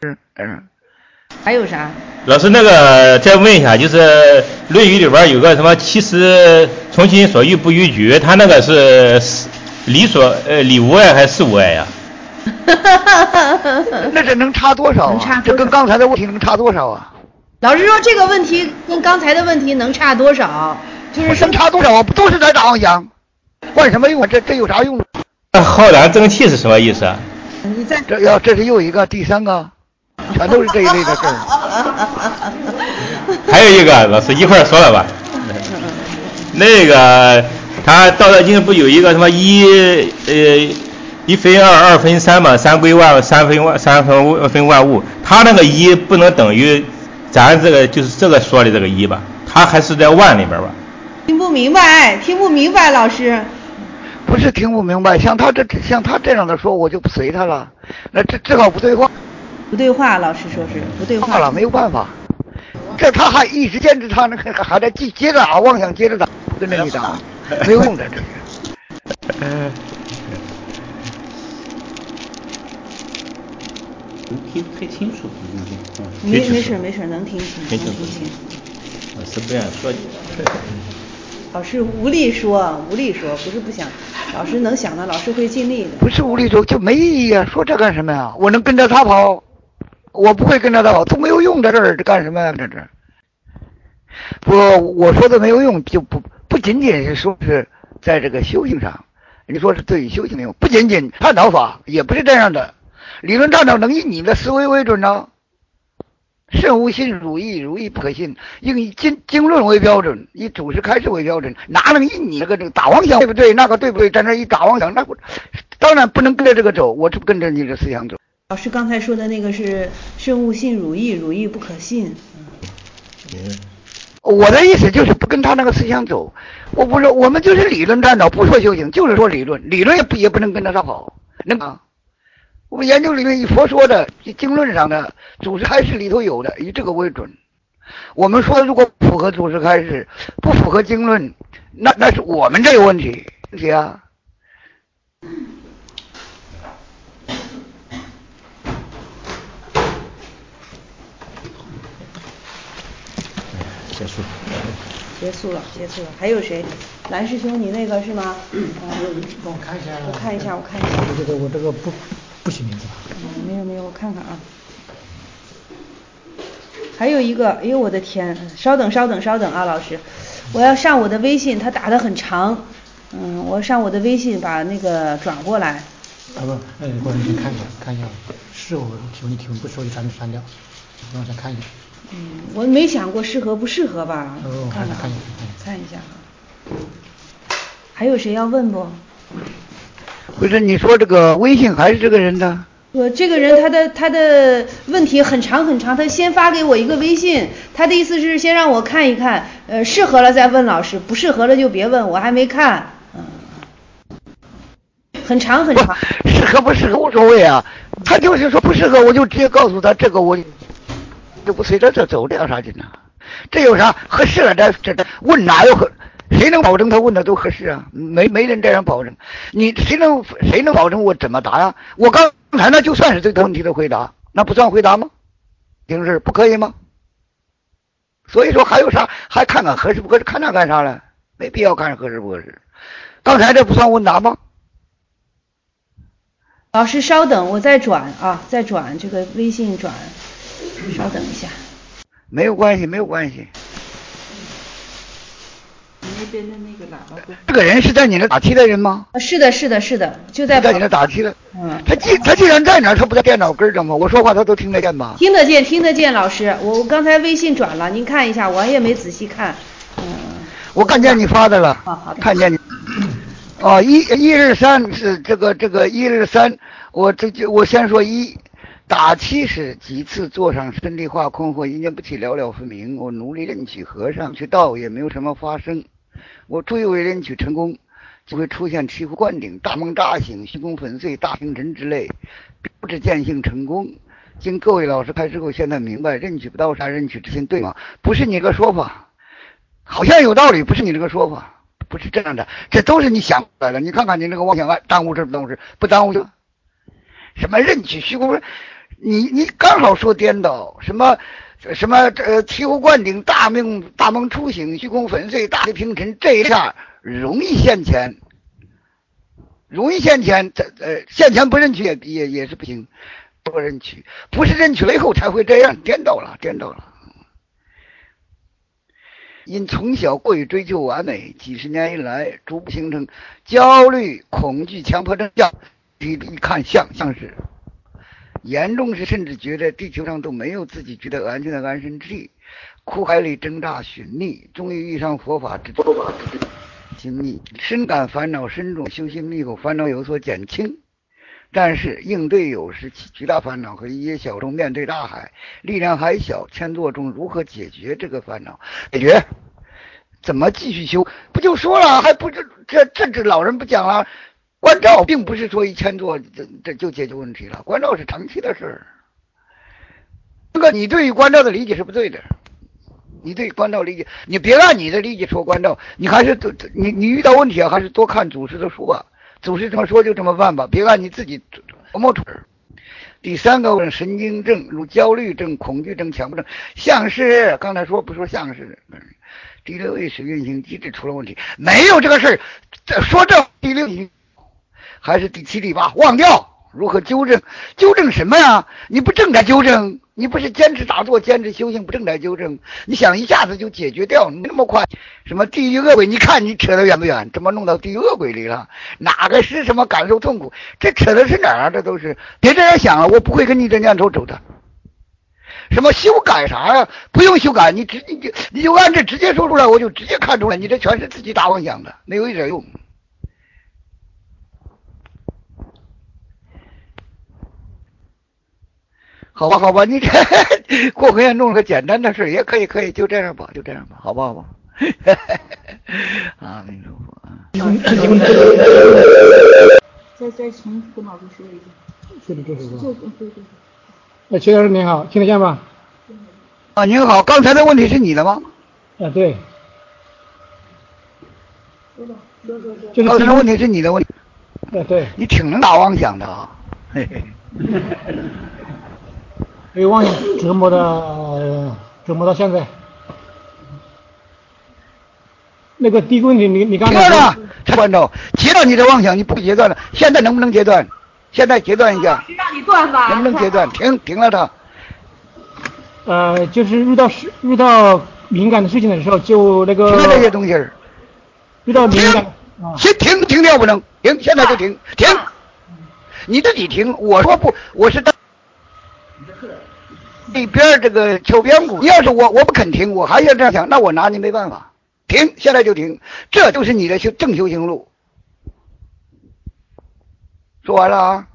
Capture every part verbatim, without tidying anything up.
嗯， 还有啥？ 老师，那个再问一下，就是《论语》里边有个什么“其实从心所欲不逾矩”，他那个是理所呃理无碍还是事无碍呀？ 那这能差多少啊？ 能差多少？ 这跟刚才的问题能差多少啊？ 老师说这个问题跟刚才的问题能差多少？就是能差多少啊？不都是在打妄想？换什么用啊？这这有啥用？ 浩然正气是什么意思啊？ 你在这要这是又一个第三个，全都是这一类的事儿。 还有一个老师一块儿说了吧。那个他《道德经》不有一个什么一呃一分二，二分三嘛，三归万，三分万，三分分万物。他那个一不能等于咱这个就是这个说的这个一吧？他还是在万里边吧？ 听不明白，听不明白，老师。 不是听不明白，像他这像他这样的说，我就不随他了。那这这个不对话， 不对话，老师说是不对话了，没有办法。这他还一直坚持他那个还在继接着打妄想，接着打，跟着你打，没有用的，这是。 嗯。 能听太清楚， 没没事没事，能听清，能听清。 老师不想说你。 老师无力说，无力说，不是不想，老师能想的，老师会尽力的。 不是无力说，就没意义啊！说这干什么呀？我能跟着他跑，我不会跟着他跑，都没有用在这儿，这干什么呀？这这。不，我说的没有用，就不不仅仅是说是在这个修行上，你说是对于修行没用，不仅仅探讨法也不是这样的，理论探讨能以你的思维为准呢。慎无信汝意，汝意不可信，应以经经论为标准，以祖师开示为标准，哪能以你那个这个打妄想对不对？那个对不对？在那一打妄想，那不当然不能跟着这个走，我就跟着你的思想走。 老师刚才说的那个是慎勿信汝意，汝意不可信。 嗯，我的意思就是不跟他那个思想走，我不是我们就是理论探讨，不说修行，就是说理论，理论也不也不能跟着他跑，能啊？我们研究里面以佛说的经论上的祖师开示里头有的，以这个为准。我们说如果符合祖师开示，不符合经论，那那是我们这个问题，问题啊。 结束。 结束了，结束了。还有谁？蓝师兄，你那个是吗？ 嗯。帮我看一下。 我看一下，我看一下。 我这个我这个不不写名字吧？ 嗯，没有没有，我看看啊。还有一个，哎呦我的天，稍等稍等稍等啊，老师，我要上我的微信，他打得很长，嗯，我上我的微信把那个转过来。 啊不，哎，过来你先看一下，看一下，是我提问你提问不熟就删删掉，我想看一下。 嗯，我没想过适合不适合吧？ 哦，看看看一下， 看一下啊。还有谁要问不？ 不是，你说这个微信还是这个人的？ 我这个人他的他的问题很长很长，他先发给我一个微信，他的意思是先让我看一看，呃，适合了再问老师，不适合了就别问，我还没看，嗯，很长很长。 适合不适合无所谓啊，他就是说不适合，我就直接告诉他这个我就不随着这走，这有啥劲呢？这有啥合适了？这这这问哪有合？谁能保证他问的都合适啊？没没人这样保证。你谁能谁能保证我怎么答呀？我刚才那就算是这个问题的回答，那不算回答吗？平时不可以吗？所以说还有啥？还看看合适不合适？看那干啥了？没必要看合适不合适。刚才这不算问答吗？ 老师稍等，我再转啊，再转这个微信转，稍等一下。 没有关系，没有关系。 那边的那个喇叭不？ 这个人是在你那打气的人吗？ 啊，是的，是的，是的，就在。 在你那打气的。 嗯。 他既他既然在哪儿，他不在电脑根上吗？我说话他都听得见吧？ 听得见，听得见，老师，我我刚才微信转了，您看一下，我也没仔细看。嗯。 我看见你发的了。 啊，好的。 看见你。哦，一一日三是这个这个一日三，我这就我先说一。打七时几次坐上身体化困惑，一念不起了了分明。我努力任取和尚去道，也没有什么发生。我追为任取成功，就会出现醍醐灌顶、大梦乍醒、虚空粉碎、大星辰之类，不知见性成功。经各位老师开示后，现在明白任取不到啥，任取之心对吗？不是你这个说法，好像有道理，不是你这个说法，不是这样的，这都是你想出来的。你看看你那个妄想案，耽误事不耽误事？不耽误事。什么任取虚空？ 你你刚好说颠倒，什么什么呃醍醐灌顶，大梦大梦初醒，虚空粉碎，大地平沉，这一下容易现钱，容易现钱，这呃现钱不认取也也也是不行，不认取，不是认取了以后才会这样，颠倒了，颠倒了。因从小过于追求完美，几十年以来逐步形成焦虑、恐惧、强迫症。一一看像像是严重时，甚至觉得地球上都没有自己觉得安全的安身之地，苦海里挣扎寻觅，终于遇上佛法之佛法之经历，深感烦恼深重，修行以后烦恼有所减轻。但是应对有时起巨大烦恼和一叶小舟面对大海，力量还小，千座中如何解决这个烦恼？解决怎么继续修？不就说了，还不这这这这老人不讲了？关照并不是说一千座这这就解决问题了，关照是长期的事儿。这个你对于关照的理解是不对的，你对关照理解，你别按你的理解说关照，你还是你你遇到问题啊，还是多看祖师的书啊。祖师这么说就这么办吧，别按你自己琢磨出。第三个神经症，如焦虑症、恐惧症、强迫症，像是刚才说不说像是第六意识运行机制出了问题，没有这个事儿。说这第六意还是第七、第八，忘掉如何纠正？纠正什么呀？你不正在纠正，你不是坚持打坐、坚持修行，不正在纠正，你想一下子就解决掉，你那么快？什么地狱恶鬼？你看你扯得远不远？怎么弄到地狱恶鬼里了？哪个是什么感受痛苦？这扯的是哪儿啊？这都是别这样想了，我不会跟你这念头走的。什么修改啥呀？不用修改，你直你就你就按这直接说出来，我就直接看出来，你这全是自己打妄想的，没有一点用。好吧，好吧，你这过很严重个简单的事也可以，可以就这样吧，就这样吧，好不好吧？啊，那个啊， 再再重跟老师说一下。 这里就是就对对对。 哎，齐老师您好，听得见吗？ 啊，您好，刚才的问题是你的吗？ 啊，对。 说吧，说说说。 就是刚才的问题是你的问题。 哎，对。 你挺能打妄想的啊，嘿嘿。 被妄想折磨的、呃、折磨到现在。那个第一个问题，你你刚才说了，陈观众，截断你的妄想，你不截断了，现在能不能截断？现在截断一下。 让你断吧。 能不能截断？停，停了它。 呃，就是遇到事、遇到敏感的事情的时候，就那个。 停这些东西。 遇到敏感。 先停，停掉不能，停，现在就停，停。你自己停，我说不，我是当。一边这个敲边鼓，你要是我我不肯停，我还要这样想，那我拿你没办法。停，现在就停，这就是你的修正修行路。说完了啊。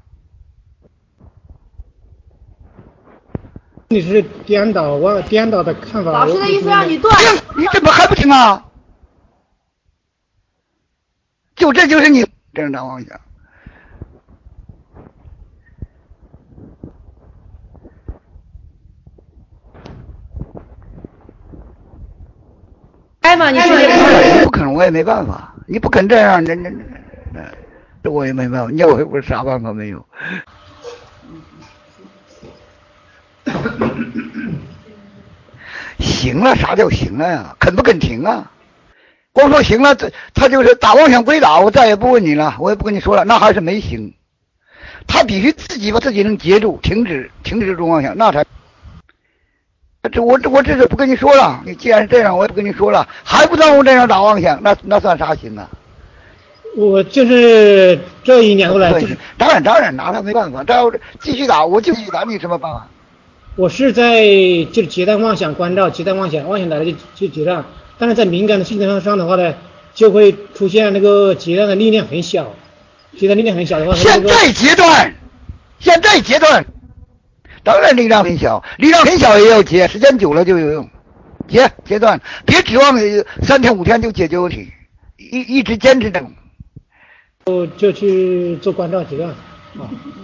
你是颠倒，我颠倒的看法。 老师的意思让你断。 停，你怎么还不停啊？就这就是你正常妄想。 开嘛，你说你不肯我也没办法，你不肯这样，人家这我也没办法，你我我啥办法没有。行了，啥叫行了呀？肯不肯停啊？光说行了，这他就是打妄想归打，我再也不问你了，我也不跟你说了，那还是没行。他必须自己把自己能截住，停止停止这种妄想，那才。这我这我这是不跟你说了，你既然是这样，我也不跟你说了，还不让我这样打妄想，那那算啥行啊？ 我就是这一年多来， 当然当然拿他没办法，但要继续打，我就继续打，你有什么办法？ 我是在就是截断妄想关照，截断妄想，妄想来了就就截断，但是在敏感的事情上上的话呢，就会出现那个截断的力量很小，截断力量很小的话， 现在截断，现在截断。当然力量很小，力量很小也要截，时间久了就有用。截截断，别指望三天五天就解决问题，一一直坚持这种。 就就去做关照截断啊。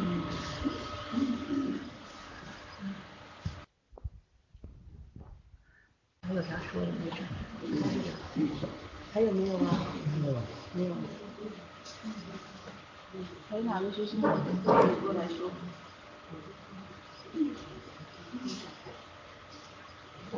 还有啥说的没事？还有没有啊？没有，没有。还有哪个学生过来说？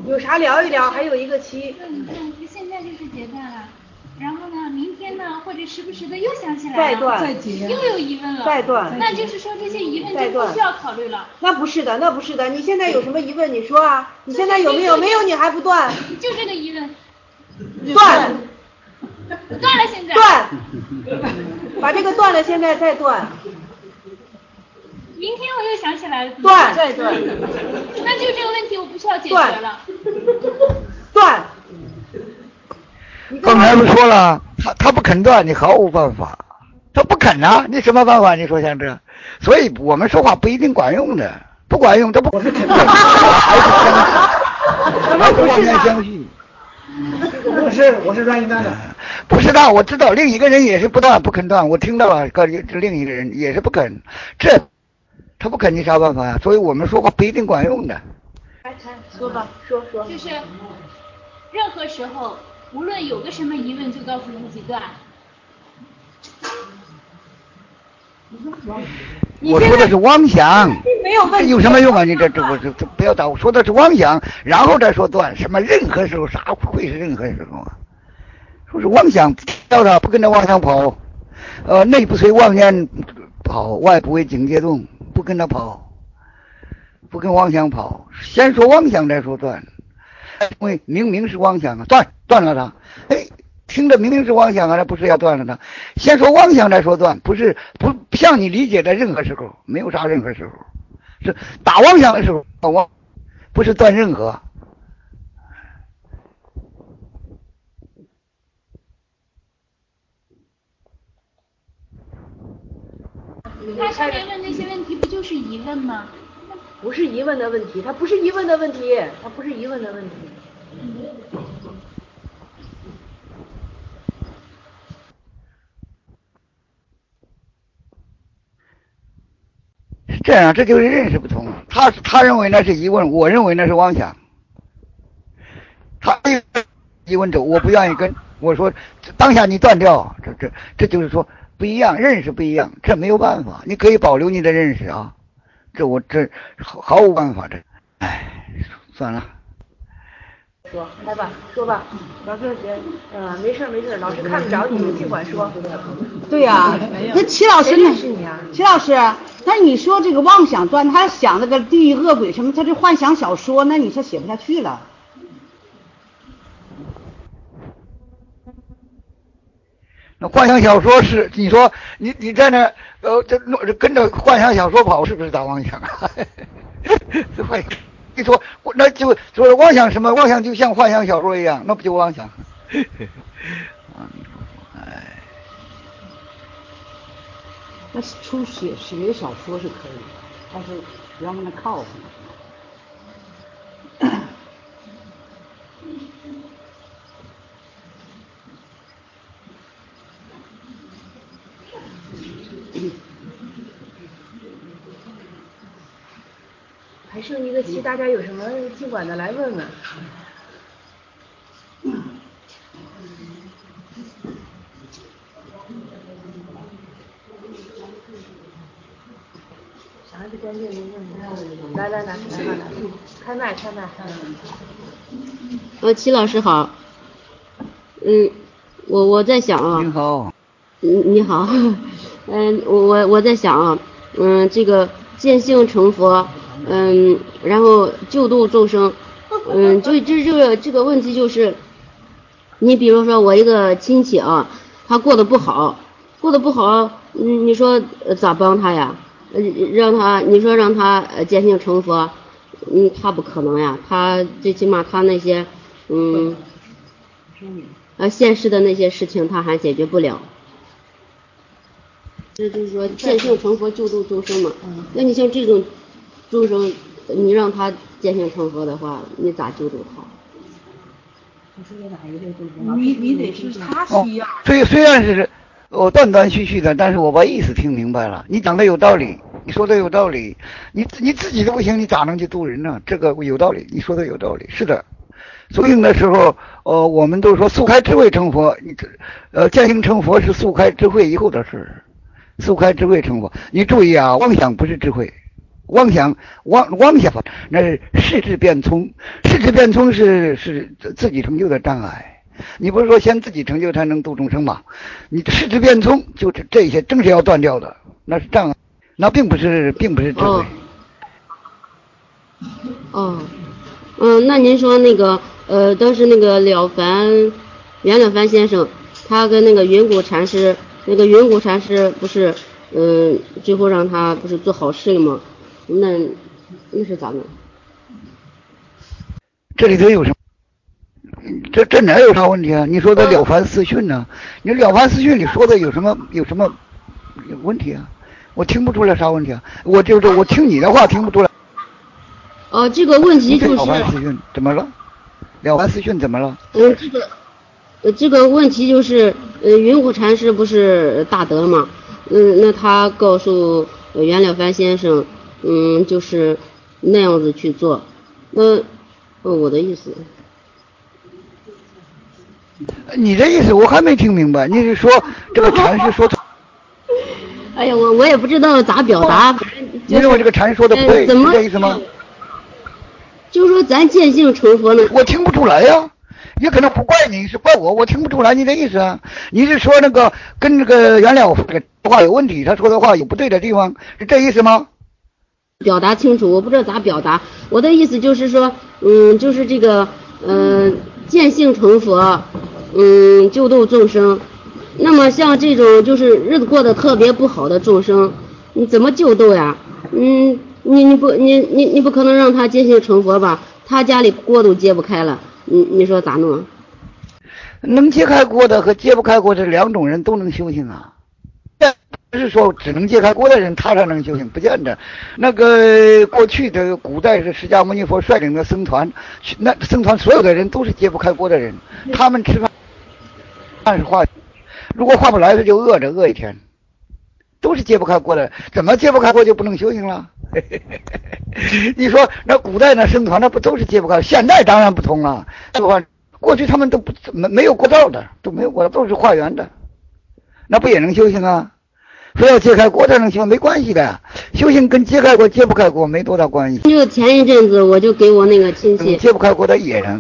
有啥聊一聊，还有一个期。 嗯嗯，现在就是结断了。然后呢，明天呢，或者时不时的又想起来了， 再断， 再结，又有疑问了， 再断， 那就是说这些疑问就不需要考虑了。 那不是的，那不是的，你现在有什么疑问？你说啊，你现在有没有？没有，你还不断？ 就这个疑问， 断， 断了现在。 断，把这个断了，现在再断。 明天我又想起来了， 断，再断。 那就这个问题我不需要解决了。 断。 刚才不说了，他他不肯断，你毫无办法。他不肯啊，你什么办法？你说像这，所以我们说话不一定管用的，不管用，他不。我是肯定，还是相信，还是妄言相续。 不是，我是乱一断的。 不是的，我知道另一个人也是不断不肯断，我听到了，另一个人也是不肯，这他不肯，你啥办法呀？所以我们说话不一定管用的。 来，来说吧，说说。 就是任何时候。无论有个什么疑问，就告诉自己断。 我说的是妄想， 没有问题， 有什么用啊？你这这我这这不要打，我说的是妄想，然后再说断。什么任何时候，啥会是任何时候啊？说是妄想，叫他不跟着妄想跑，呃，内不随妄念跑，外不为境界动，不跟他跑，不跟妄想跑，先说妄想再说断。因为明明是妄想啊，断断了它，哎，听着明明是妄想啊，那不是要断了它？先说妄想再说断，不是不像你理解的任何时候，没有啥任何时候，是打妄想的时候，妄不是断任何。 他上面问那些问题不就是疑问吗？ 不是疑问的问题，它不是疑问的问题，它不是疑问的问题。 是这样，这就是认识不同。他他认为那是疑问，我认为那是妄想。他疑问者，我不愿意跟我说，当下你断掉，这这这就是说不一样，认识不一样，这没有办法。你可以保留你的认识啊。这我这毫毫无办法，这，哎，算了。 说，来吧，说吧，老师姐，嗯，没事没事，老师看不着你，你尽管说。 对呀、啊，那齐老师呢？齐老师，那你说这个妄想断，他想那个地狱恶鬼什么，他这幻想小说，那你说写不下去了。 那幻想小说是你说你你在那呃这跟着幻想小说跑，是不是打妄想啊？这幻想，你说那就说妄想什么？妄想就像幻想小说一样，那不就妄想？啊，哎， 那出写写小说是可以，但是不要那么靠。 还剩一个期，大家有什么尽管的来问问。啥是关键的问题？来来来，来来来，开麦开麦。 呃，齐老师好。嗯，我我在想啊。 你好。 嗯，你好。嗯，我我我在想啊，嗯，这个见性成佛。嗯，然后救度众生，嗯，就这这个这个问题就是，你比如说我一个亲戚啊，他过得不好，过得不好，嗯，你说、呃、咋帮他呀？呃，让他，你说让他呃见性成佛，嗯，他不可能呀，他最起码他那些，嗯，呃，现实的那些事情他还解决不了。这就是说见性成佛救度众生嘛。那你像这种众生，你让他见性成佛的话，你咋救度他？ 你你得是他需要。 哦、虽虽然是我断断续续的，但是我把意思听明白了。你讲的有道理，你说的有道理，你你自己都不行，你咋能去度人呢？这个有道理，你说的有道理，是的。所以的时候，呃，我们都说速开智慧成佛，你这呃见性成佛是速开智慧以后的事，速开智慧成佛。你注意啊，妄想不是智慧。 妄想妄妄想那是视之变聪，视之变聪是是自己成就的障碍。你不是说先自己成就才能度众生吗？你视之变聪，就是这些正是要断掉的，那是障碍，那并不是并不是智慧。 哦，哦，嗯，那您说那个呃，当时那个了凡袁了凡先生，他跟那个云谷禅师，那个云谷禅师不是嗯、呃，最后让他不是做好事了吗？那那是咋弄？ 这里头有什么？这这哪有啥问题啊？你说的了凡四训呢？你了凡四训里说的有什么有什么问题啊？我听不出来啥问题啊？我就是我听你的话听不出来。 哦，这个问题就是了凡四训怎么了？了凡四训怎么了？ 嗯，这个呃这个问题就是呃云谷禅师不是大德嘛？嗯，那他告诉袁了凡先生，嗯，就是那样子去做。那呃我的意思。 你这意思我还没听明白，你是说这个禅师说错？ 哎呀，我我也不知道咋表达，反正、就是、 你认为这个禅师说的不对， 呃、怎么是这意思吗？ 就是说咱见性成佛呢？ 我听不出来呀、啊，也可能不怪你，是怪我，我听不出来你的意思啊。你是说那个跟那个袁了这个话有问题，他说的话有不对的地方，是这意思吗？ 表达清楚，我不知道咋表达。我的意思就是说，嗯，就是这个，嗯、呃，见性成佛，嗯，救度众生。那么像这种就是日子过得特别不好的众生，你怎么救度呀？嗯，你你不你你你不可能让他见性成佛吧？他家里锅都揭不开了，你你说咋弄？ 能揭开锅的和揭不开锅的两种人都能修行啊。不是说只能揭开锅的人他才能修行，不见得。那个过去的古代是释迦牟尼佛率领的僧团，那僧团所有的人都是揭不开锅的人，他们吃饭饭是化，如果化不来他就饿着饿一天，都是揭不开锅的，怎么揭不开锅就不能修行了？你说那古代那僧团那不都是揭不开？现在当然不同了，过去他们都不没没有过道的，都没有过道，都是化缘的，那不也能修行啊？非要揭开锅才能修，没关系的，修行跟揭开锅揭不开锅没多大关系。 就前一阵子我就给我那个亲戚、 嗯、揭不开锅的野人。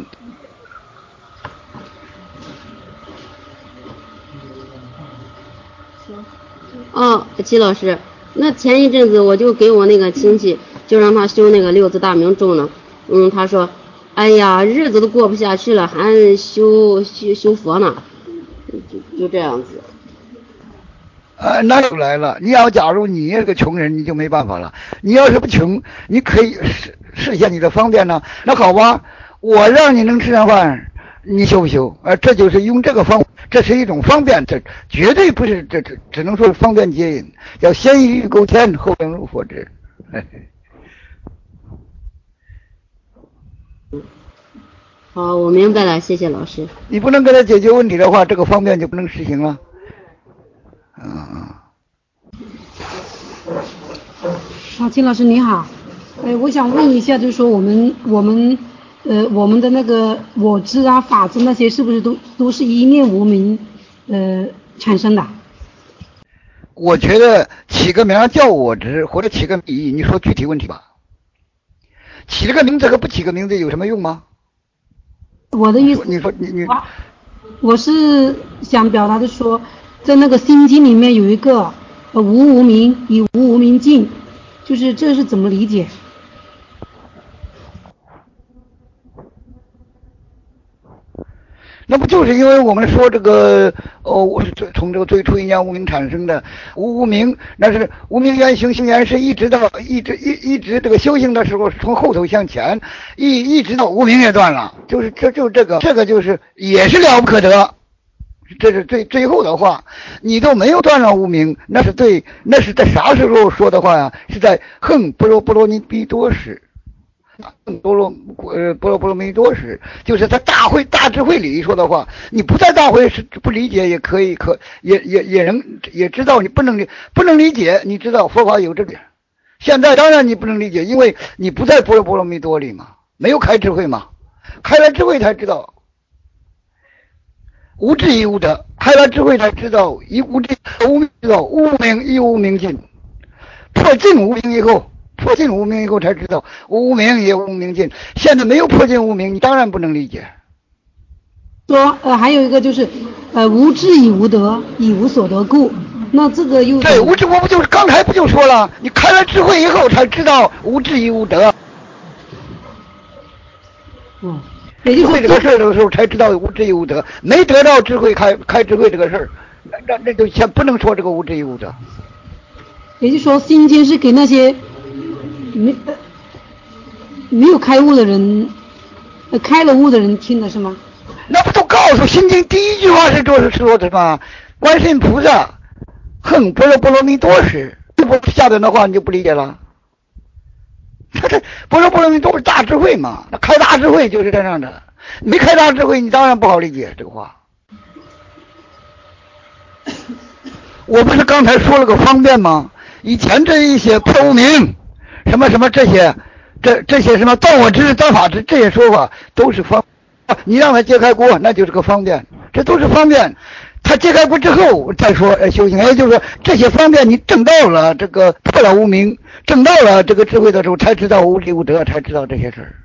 哦，齐老师，那前一阵子我就给我那个亲戚，就让他修那个六字大明咒呢。嗯，他说，哎呀，日子都过不下去了，还修修修佛呢，就就这样子。 呃，那就来了。你要假如你是个穷人，你就没办法了。你要是不穷，你可以实实现你的方便呢。那好吧，我让你能吃上饭，你修不修？呃，这就是用这个方，这是一种方便，这绝对不是这只只能说是方便接引，要先于欲勾天，后应入佛智。 好，我明白了，谢谢老师。 你不能给他解决问题的话，这个方便就不能实行了。嗯啊，金老师你好，呃，我想问一下，就是说我们我们呃我们的那个我知啊法知那些是不是都都是一念无明呃产生的？ 我觉得起个名叫我知，或者起个名，你说具体问题吧。起了个名字和不起个名字有什么用吗？ 我的意思， 你说你你， 我是想表达的说。在那个心经里面有一个呃无无明以无无明尽，就是这是怎么理解？ 那不就是因为我们说这个哦，我是从这个最初一念无明产生的无无明，那是无明缘行，行缘是一直到一直一一直这个修行的时候是从后头向前，一一直到无明也断了，就是这就这个这个就是也是了不可得。这是最最后的话，你都没有断了无明，那是对，那是在啥时候说的话呀？是在恨波罗波罗蜜多时，恨波罗呃波罗波罗蜜多时，就是在大会大智慧里说的话。你不在大会是不理解也可以，可也也也能也知道你不能不能理解，你知道佛法有这点。现在当然你不能理解，因为你不在波罗波罗蜜多里嘛，没有开智慧嘛，开了智慧才知道。无智亦无得，开了智慧才知道一无智无明知道无明亦无明尽，破尽无明以后破尽无明以后才知道无明也无明尽。现在没有破尽无明，你当然不能理解。 说呃还有一个就是呃无智以无得，以无所得故。那这个又对无智，我不就是刚才不就说了，你开了智慧以后才知道无智以无得。 嗯，也就是说这个事儿的时候才知道无智以无得，没得到智慧开开智慧这个事儿，那那那就先不能说这个无智以无得。 也就是说，心经是给那些没呃没有开悟的人，呃开了悟的人听的是吗？ 那不都告诉心经第一句话是就是说的吗？观世音菩萨哼般若波罗蜜多时，这不下边的话你就不理解了。他这般若波罗蜜都是大智慧嘛，那开大智慧就是这样的，没开大智慧你当然不好理解这个话。我不是刚才说了个方便吗？以前这一些破无明什么什么这些这这些什么断我执断法执这些说法都是方，你让他揭开锅那就是个方便，这都是方便。他揭开锅之后再说呃修行，也就是说这些方便你证到了这个破了无明，证到了这个智慧的时候才知道无智无得，才知道这些事儿。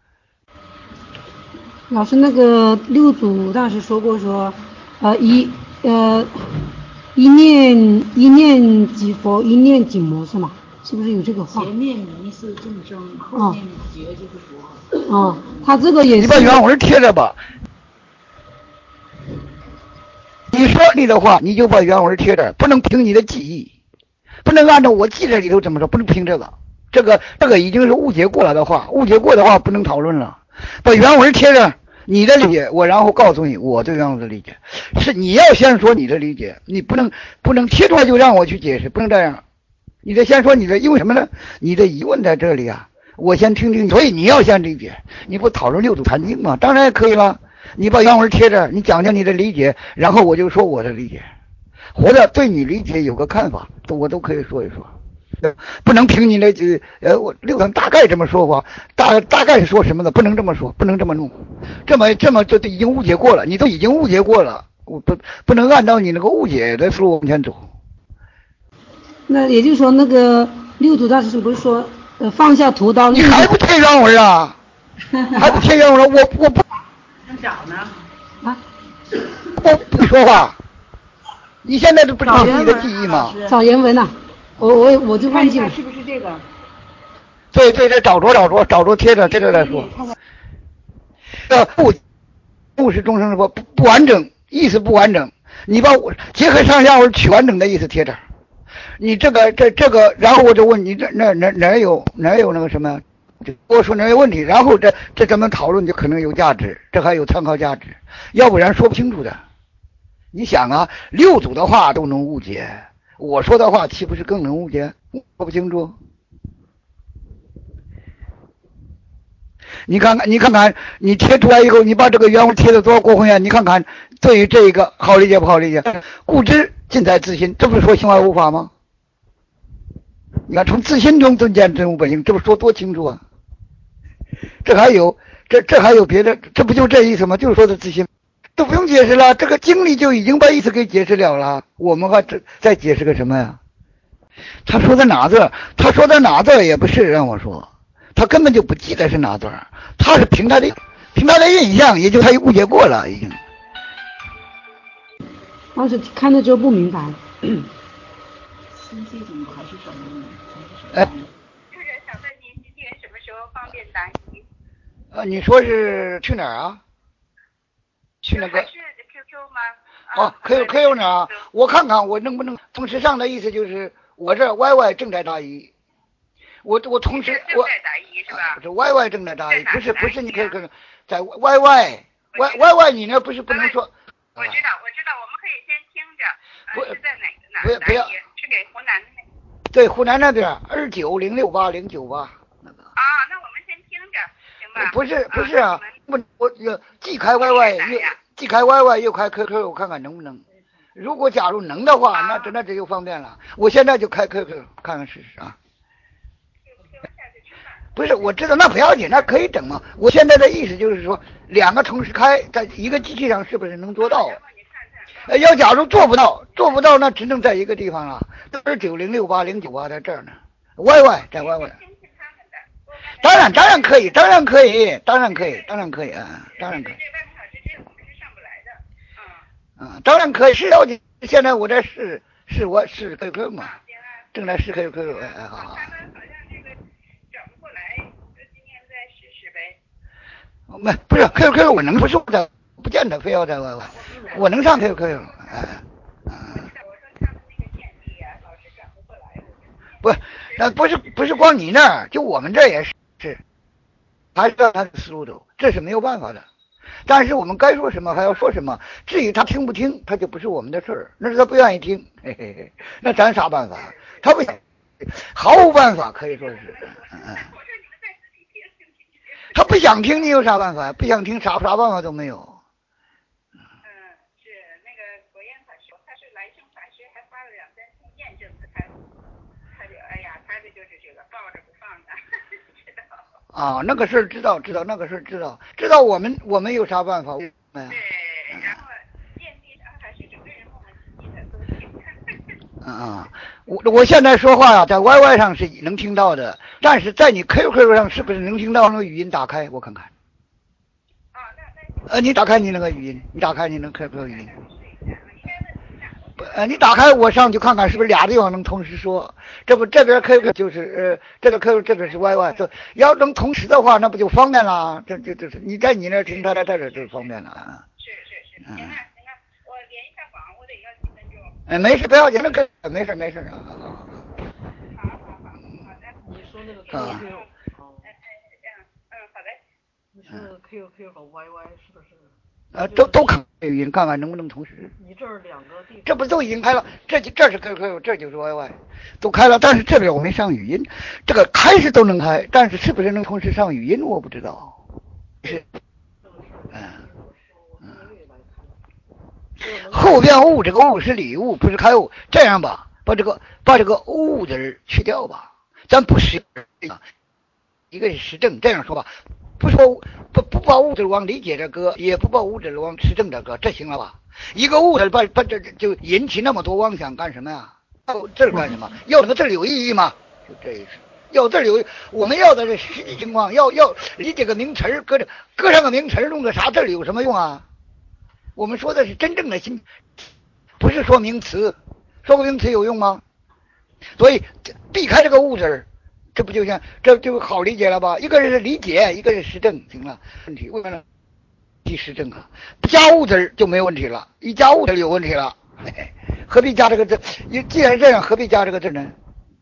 老师，那个六祖大师说过说呃一呃一念一念即佛，一念即魔是吗？是不是有这个话？ 前面迷是众生，后面觉就是佛。 哦，他这个也是。 你把原文贴着吧。你说你的话，你就把原文贴着，不能凭你的记忆，不能按照我记着里头怎么说，不能凭这个，这个这个已经是误解过了的话，误解过的话不能讨论了。把原文贴着，你的理解，我然后告诉你我对原文的理解，是你要先说你的理解，你不能不能贴出来就让我去解释，不能这样。你得先说你的，因为什么呢？你的疑问在这里啊，我先听听，所以你要先理解，你不讨论六祖坛经吗？当然也可以了。你把原文贴着，你讲讲你的理解，然后我就说我的理解，或者对你理解有个看法，我都可以说一说。不能凭你那句呃，我六堂大概这么说话，大大概是说什么的，不能这么说，不能这么弄，这么这么就已经误解过了，你都已经误解过了，我不不能按照你那个误解的思路往前走。 那也就是说，那个六祖大师不是说呃放下屠刀？ 你还不贴原文啊？还不贴原文？我我不。 能找呢？ 啊？ 我不说话。你现在都不知道你的记忆吗？ 找原文呐，我我我就忘记了。 是不是这个？ 对对对，找着找着找着贴着贴着来说。这不不是众生说不不完整，意思不完整。你把我结合上下文取完整的意思贴着。你这个这这个，然后我就问你这哪哪哪有哪有那个什么？我说哪有问题，然后这这咱们讨论就可能有价值，这还有参考价值，要不然说不清楚的。你想啊，六祖的话都能误解，我说的话岂不是更能误解？说不清楚。你看看，你看看，你贴出来以后，你把这个原文贴的多过分呀！你看看，对于这个好理解不好理解？故知尽在自心，这不是说心外无法吗？你看，从自心中增见真无本性，这不说多清楚啊！这还有，这这还有别的，这不就这意思吗？就是说的自心，都不用解释了，这个经历就已经把意思给解释了了。我们还这再解释个什么呀？他说的哪字？他说的哪字也不是让我说，他根本就不记得是哪字，他是凭他的凭他的印象，也就他误解过了已经。 当时看了之后不明白。 心这种还是什么呢？ 哎， 就是想问您今天什么时候方便答疑？ 呃，你说是去哪儿啊？去那个？ 是 Q Q 吗？ 哦，可以可以有哪儿？我看看我能不能同时上的意思就是我这 Y Y 正在答疑，我我同时我正在答疑是吧？ 不是 Y Y 正在答疑，不是不是你可以可以在 Y Y Y Y Y 你那不是不能说。 我知道我知道，我们可以先听着。 不是在哪哪不要不要， 是给湖南的那个。 对，湖南那边二九零六八零九八那个。 啊，那我们先听着，行吧？ 不是不是啊，我我既开 Y Y 又既开 Y Y 又开 Q Q， 我看看能不能。如果假如能的话，那这那这就方便了。我现在就开 Q Q 看看试试啊。不是，我知道那不要紧，那可以整嘛。我现在的意思就是说，两个同时开，在一个机器上是不是能做到？呃，要假如做不到，做不到，那只能在一个地方了。二九零六八零九八在这儿呢， Y Y 在 Y Y。当然当然可以，当然可以，当然可以，当然可以啊，当然可以。啊，当然可以，是要紧。现在我在试试我试 Q Q 嘛，正在试 Q Q， 哎，好好。没不是 Q Q 我能不上的，不见得非要在 Y Y， 我能上 Q Q， 哎，嗯。不，那不是不是光你那儿，就我们这儿也是，是，还是按他的思路走，这是没有办法的。但是我们该说什么还要说什么，至于他听不听，他就不是我们的事儿，那是他不愿意听，嘿嘿嘿，那咱啥办法？他不想，毫无办法，可以说是，嗯嗯。他不想听，你有啥办法？不想听，啥啥办法都没有。 嗯，是那个国烟法师，他是来生法师，还发了两三封验证的，他他就哎呀，他这就是这个抱着不放的，知道。 啊，那个事儿知道知道，那个事儿知道知道，我们我们有啥办法？ 对，然后见地上还是整个人磨磨唧唧的都听。 嗯啊，我我现在说话呀、啊，在 Y Y 上是能听到的，但是在你 Q Q 上是不是能听到？那个语音打开我看看。 啊，那那。 呃，你打开你那个语音，你打开你那个 Q Q 语音。呃，你打开我上去看看是不是俩地方能同时说？这不这边 Q Q 就是呃，这个 Q Q 这边是 Y Y， 这要能同时的话，那不就方便了？这这这是你在你那听，他在这这就方便了啊。 是是是，行啊行啊，我连一下网，我得要几分钟。 哎，没事，不要紧，那个没事没事啊。 好好好好好的。 你说那个 Q Q， 哦，哎哎这样，嗯好的。 你说那个 Q Q 和 Y Y 是不是？ 啊，都都看语音，看看能不能同时。 你这儿两个地方。 这不都已经开了？这就这是 Q Q， 这就是 Y Y， 都开了。但是这边我没上语音，这个开是都能开，但是是不是能同时上语音，我不知道。是，嗯嗯。后边物这个物是礼物，不是开物。这样吧，把这个把这个物字去掉吧，咱不是一个是实证。这样说吧。不说不不把物质往理解这搁，也不把物质往实证这搁，这行了吧？一个物质把把这就引起那么多妄想干什么呀？要这干什么？要这个字有意义吗？就这意思。要字有，我们要的是实际情况，要要理解个名词，搁这搁上个名词，弄个啥字有什么用啊？我们说的是真正的心，不是说名词，说个名词有用吗？所以避开这个物质。这不就像这就好理解了吧？一个是理解，一个是实证，行了。问题为什么提实证啊？加物字就没问题了，一加物字有问题了，嘿嘿，何必加这个字？你既然这样，何必加这个字呢？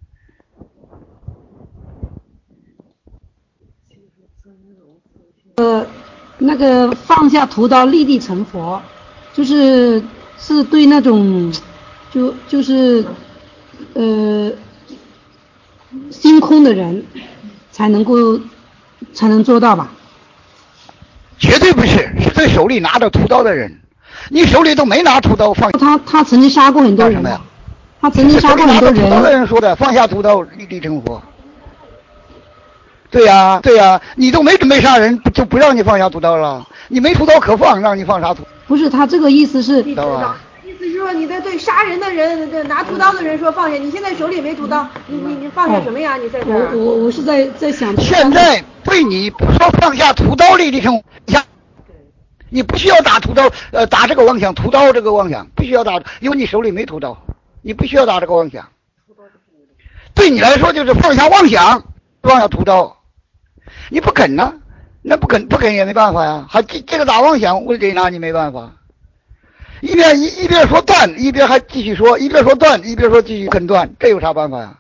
呃，那个放下屠刀，立地成佛，就是是对那种就就是呃。心空的人才能够才能做到吧？ 绝对不是，是对手里拿着屠刀的人。你手里都没拿屠刀放。 他他曾经杀过很多人呀。他曾经杀过很多人。 拿着屠刀的人说的，放下屠刀，立地成佛。对呀、啊、对呀、啊，你都没准备杀人，就不让你放下屠刀了。你没屠刀可放，让你放啥屠？ 不是，他这个意思是。 知道。意思是说你在对杀人的人、拿屠刀的人说放下，你现在手里没屠刀，你你你放下什么呀？你在这儿。 我我我是在在想。 现在对你说放下屠刀立地成佛，你不需要打屠刀，呃，打这个妄想，屠刀这个妄想不需要打，因为你手里没屠刀，你不需要打这个妄想。对你来说就是放下妄想，放下屠刀，你不肯呢、啊，那不肯不肯也没办法呀，还这这个打妄想，我得拿你没办法。一边一一边说断，一边还继续说，一边说断，一边说继续肯断，这有啥办法呀？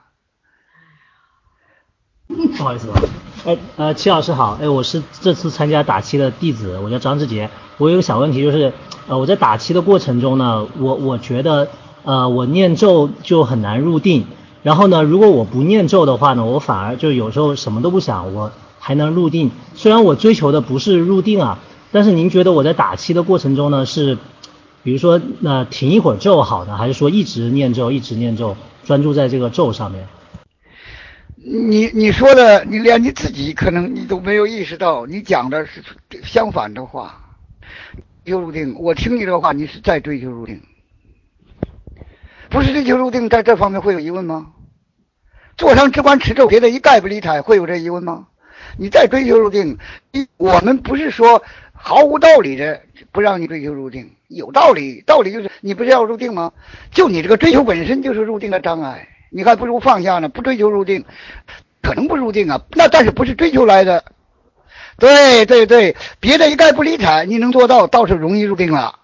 不好意思啊，哎呃，齐老师好，哎，我是这次参加打七的弟子，我叫张志杰。我有个小问题，就是呃我在打七的过程中呢，我我觉得呃我念咒就很难入定，然后呢，如果我不念咒的话呢，我反而就有时候什么都不想，我还能入定。虽然我追求的不是入定啊，但是您觉得我在打七的过程中呢是？比如说，那停一会儿咒好呢，还是说一直念咒，一直念咒，专注在这个咒上面？ 你你说的，你连你自己可能你都没有意识到，你讲的是相反的话。追求入定，我听你的话，你是在追求入定，不是追求入定，在这方面会有疑问吗？ 坐上直观持咒，觉得一概不理睬，会有这疑问吗？你再追求入定，我们不是说毫无道理的不让你追求入定，有道理，道理就是你不是要入定吗？就你这个追求本身就是入定的障碍，你还不如放下呢，不追求入定，可能不入定啊，那但是不是追求来的？对对对，别的一概不理睬，你能做到，倒是容易入定了。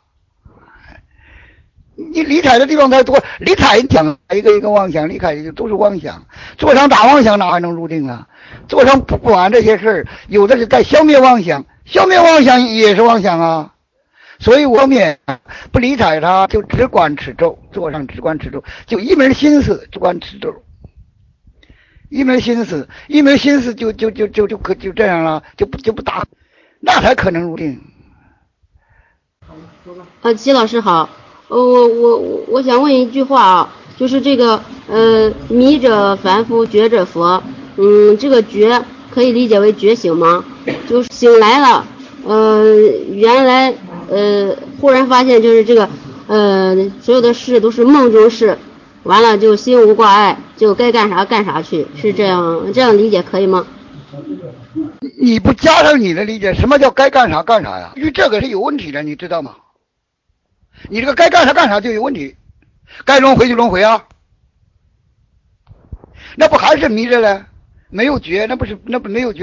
你理睬的地方太多，理睬讲一个一个妄想，理睬就都是妄想，做上打妄想哪还能入定啊？做上不管这些事儿，有的是在消灭妄想，消灭妄想也是妄想啊。所以我们不理睬他，就只管持咒，做上只管持咒，就一门心思只管持咒，一门心思，一门心思就就就就就可就这样了，就不就不打，那才可能入定。 呃，齐老师好。呃，我我我想问一句话啊，就是这个呃，迷者凡夫，觉者佛，嗯，这个觉可以理解为觉醒吗？就是醒来了，呃，原来呃，忽然发现就是这个呃，所有的事都是梦中事，完了就心无挂碍，就该干啥干啥去，是这样这样理解可以吗？ 你不加上你的理解，什么叫该干啥干啥呀？因为这个是有问题的，你知道吗？你这个该干啥干啥就有问题，该轮回就轮回啊，那不还是迷着了？没有觉，那不是那不没有觉，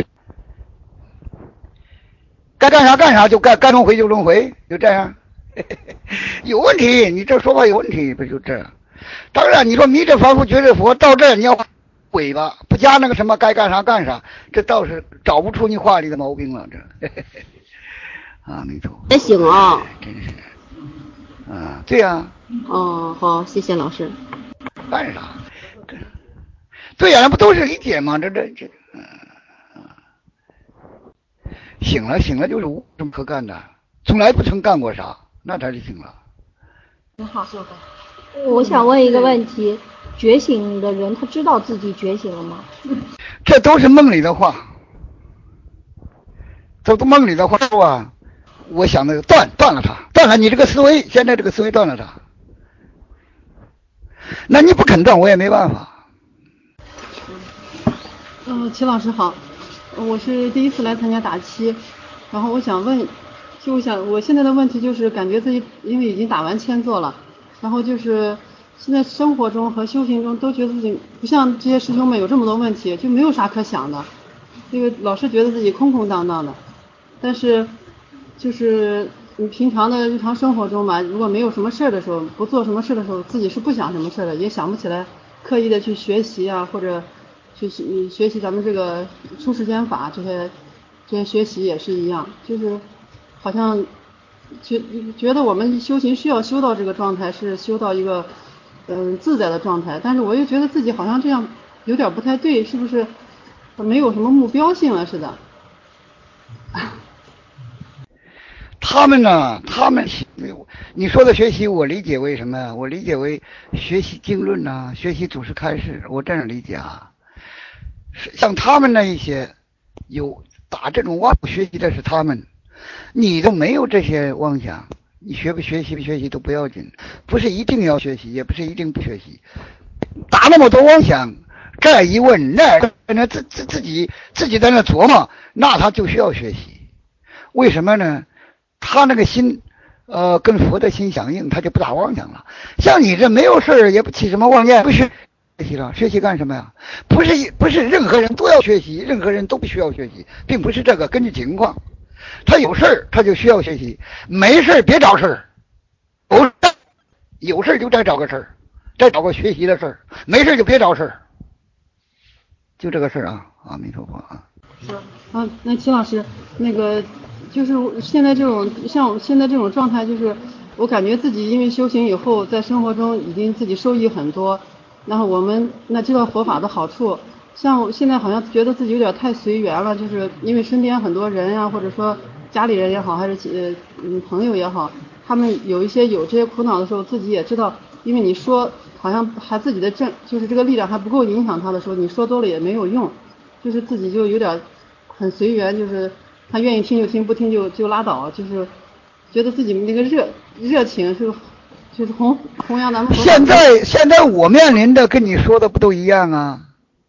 该干啥干啥就该该轮回就轮回，就这样，有问题，你这说法有问题，不就这样？当然，你说迷着凡夫觉着佛，到这你要尾巴不加那个什么该干啥干啥，这倒是找不出你话里的毛病了，这啊，没错。 觉醒啊， 真是。啊，对呀、啊。 哦，好，谢谢老师。 干啥？对呀、啊，那不都是理解吗？这这这，嗯、呃，醒了醒了就是无什么可干的，从来不曾干过啥，那才是醒了。 你好，我想问一个问题：觉醒的人他知道自己觉醒了吗？ 这都是梦里的话，这都梦里的话啊。我想那个断断了它，断了你这个思维，现在这个思维断了它，那你不肯断，我也没办法。 嗯、呃，齐老师好，我是第一次来参加打七，然后我想问，就我想我现在的问题就是感觉自己因为已经打完千座了，然后就是现在生活中和修行中都觉得自己不像这些师兄们有这么多问题，就没有啥可想的，因为老是觉得自己空空荡荡的，但是。就是你平常的日常生活中嘛，如果没有什么事儿的时候，不做什么事的时候，自己是不想什么事的，也想不起来刻意的去学习啊，或者去学习咱们这个出世间法这些这些学习也是一样，就是好像觉觉得我们修行需要修到这个状态，是修到一个嗯、呃、自在的状态，但是我又觉得自己好像这样有点不太对，是不是没有什么目标性了似的？ 他们呢？他们你说的学习，我理解为什么呀？我理解为学习经论呐、啊，学习祖师开示，我这样理解啊。像他们那一些有打这种妄学习的是他们，你都没有这些妄想，你学不学习不学习都不要紧，不是一定要学习，也不是一定不学习。打那么多妄想，这一问那那自自自己自己在那琢磨，那他就需要学习。为什么呢？他那个心，呃，跟佛的心相应，他就不打妄想了。像你这没有事儿，也不起什么妄念，不是学习了，学习干什么呀？不是不是任何人都要学习，任何人都不需要学习，并不是这个，根据情况。他有事儿他就需要学习，没事儿别找事儿，有有事儿就再找个事儿，再找个学习的事儿，没事儿就别找事儿，就这个事儿啊，阿弥陀佛啊。 是啊，那齐老师，那个就是现在这种像我现在这种状态，就是我感觉自己因为修行以后，在生活中已经自己受益很多，然后我们那知道佛法的好处，像我现在好像觉得自己有点太随缘了，就是因为身边很多人啊，或者说家里人也好，还是呃嗯朋友也好，他们有一些有这些苦恼的时候，自己也知道，因为你说好像还自己的正就是这个力量还不够影响他的时候，你说多了也没有用，就是自己就有点很随缘，就是他愿意听就听，不听就就拉倒，就是觉得自己那个热热情是就是弘弘扬咱们。 现在现在我面临的跟你说的不都一样啊？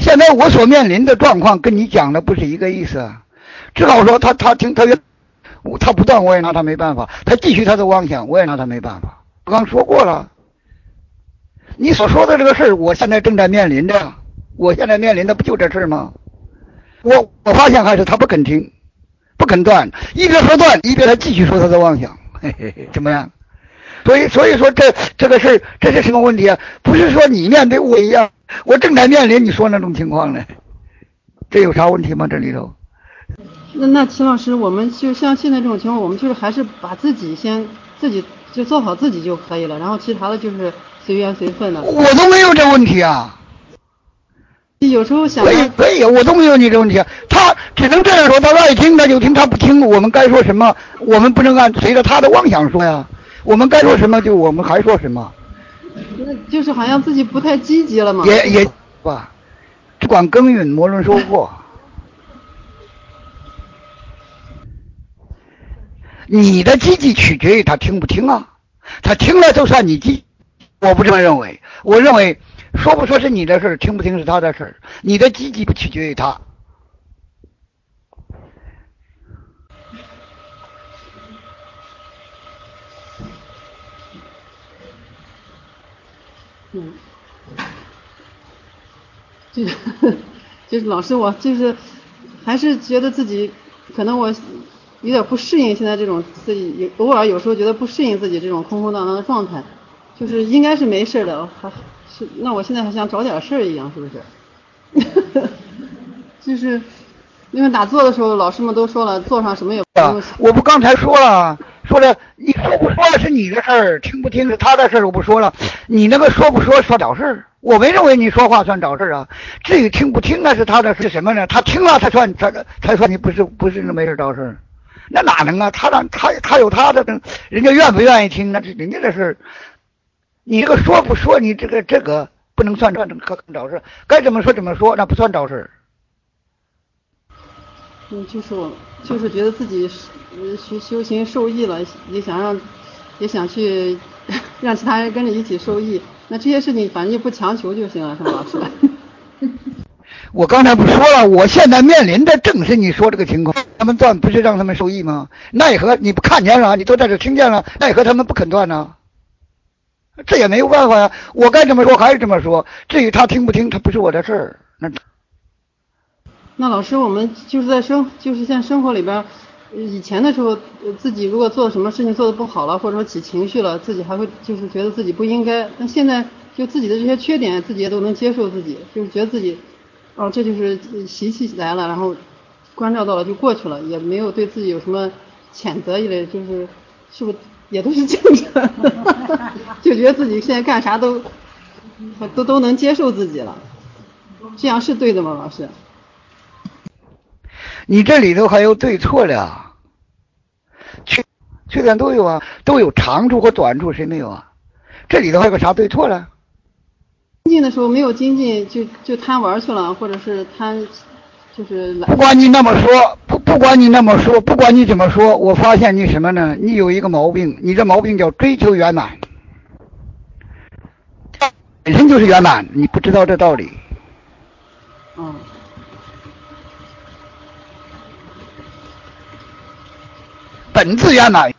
现在我所面临的状况跟你讲的不是一个意思啊。只好说他他听他他不断，我也拿他没办法；他继续他的妄想，我也拿他没办法。我刚说过了，你所说的这个事儿，我现在正在面临着。我现在面临的不就这事吗？我我发现还是他不肯听，不肯断，一边说断，一边他继续说他的妄想，嘿嘿嘿，怎么样？所以所以说这这个事儿，这是什么问题啊？不是说你面对我一样，我正在面临你说那种情况呢，这有啥问题吗？这里头？ 那那秦老师，我们就像现在这种情况，我们就是还是把自己先自己就做好自己就可以了，然后其他的就是随缘随分的。 我都没有这问题啊。 有时候想可以可以，我都没有你这问题啊。他只能这样说，他爱听他就听，他不听我们该说什么，我们不能按随着他的妄想说呀。我们该说什么就我们还说什么。 那就是好像自己不太积极了嘛。 也也吧，只管耕耘，莫论收获。你的积极取决于他听不听啊，他听了就算你积，我不这么认为，我认为说不说是你的事，听不听是他的事，你的积极不取决于他。 嗯，就是就是老师，我就是还是觉得自己可能我有点不适应现在这种自己偶尔有时候觉得不适应自己这种空空荡荡的状态，就是应该是没事的，还是那我现在还想找点事儿一样，是不是？就是因为打坐的时候，老师们都说了，坐上什么也不用。 我不刚才说了，说了，你说不说是你的事儿，听不听是他的事儿，我不说了。你那个说不说算找事儿，我没认为你说话算找事儿啊。至于听不听那是他的是什么呢？他听了才算才才算你不是不是没事找事儿，那哪能啊？他让他他有他的，人家愿不愿意听那是人家的事儿。你这个说不说，你这个这个不能算算找事儿，该怎么说怎么说，那不算找事儿。 嗯，就是我，就是觉得自己学修行受益了，也想让，也想去让其他人跟着一起受益。那这些事情反正就不强求就行了，是吧，老师？ 我刚才不说了，我现在面临的正是你说这个情况。他们断不是让他们受益吗？奈何你不看见了，你都在这听见了，奈何他们不肯断呢？这也没有办法呀。我该这么说还是这么说，至于他听不听，他不是我的事儿。那。 那老师，我们就是在生，就是在生活里边，以前的时候，自己如果做什么事情做得不好了，或者说起情绪了，自己还会就是觉得自己不应该。但现在就自己的这些缺点，自己也都能接受自己，就是觉得自己，哦，这就是习气来了，然后关照到了就过去了，也没有对自己有什么谴责一类，就是是不是也都是正常的，就觉得自己现在干啥都都都能接受自己了，这样是对的吗，老师？ 你这里头还有对错的，缺缺点都有啊，都有长处和短处，谁没有啊？这里头还有个啥对错了？ 精进的时候没有精进，就就贪玩去了，或者是贪，就是不管你那么说，不不管你那么说，不管你怎么说，我发现你什么呢？你有一个毛病，你这毛病叫追求圆满，本身就是圆满，你不知道这道理。 嗯。 本自圆满，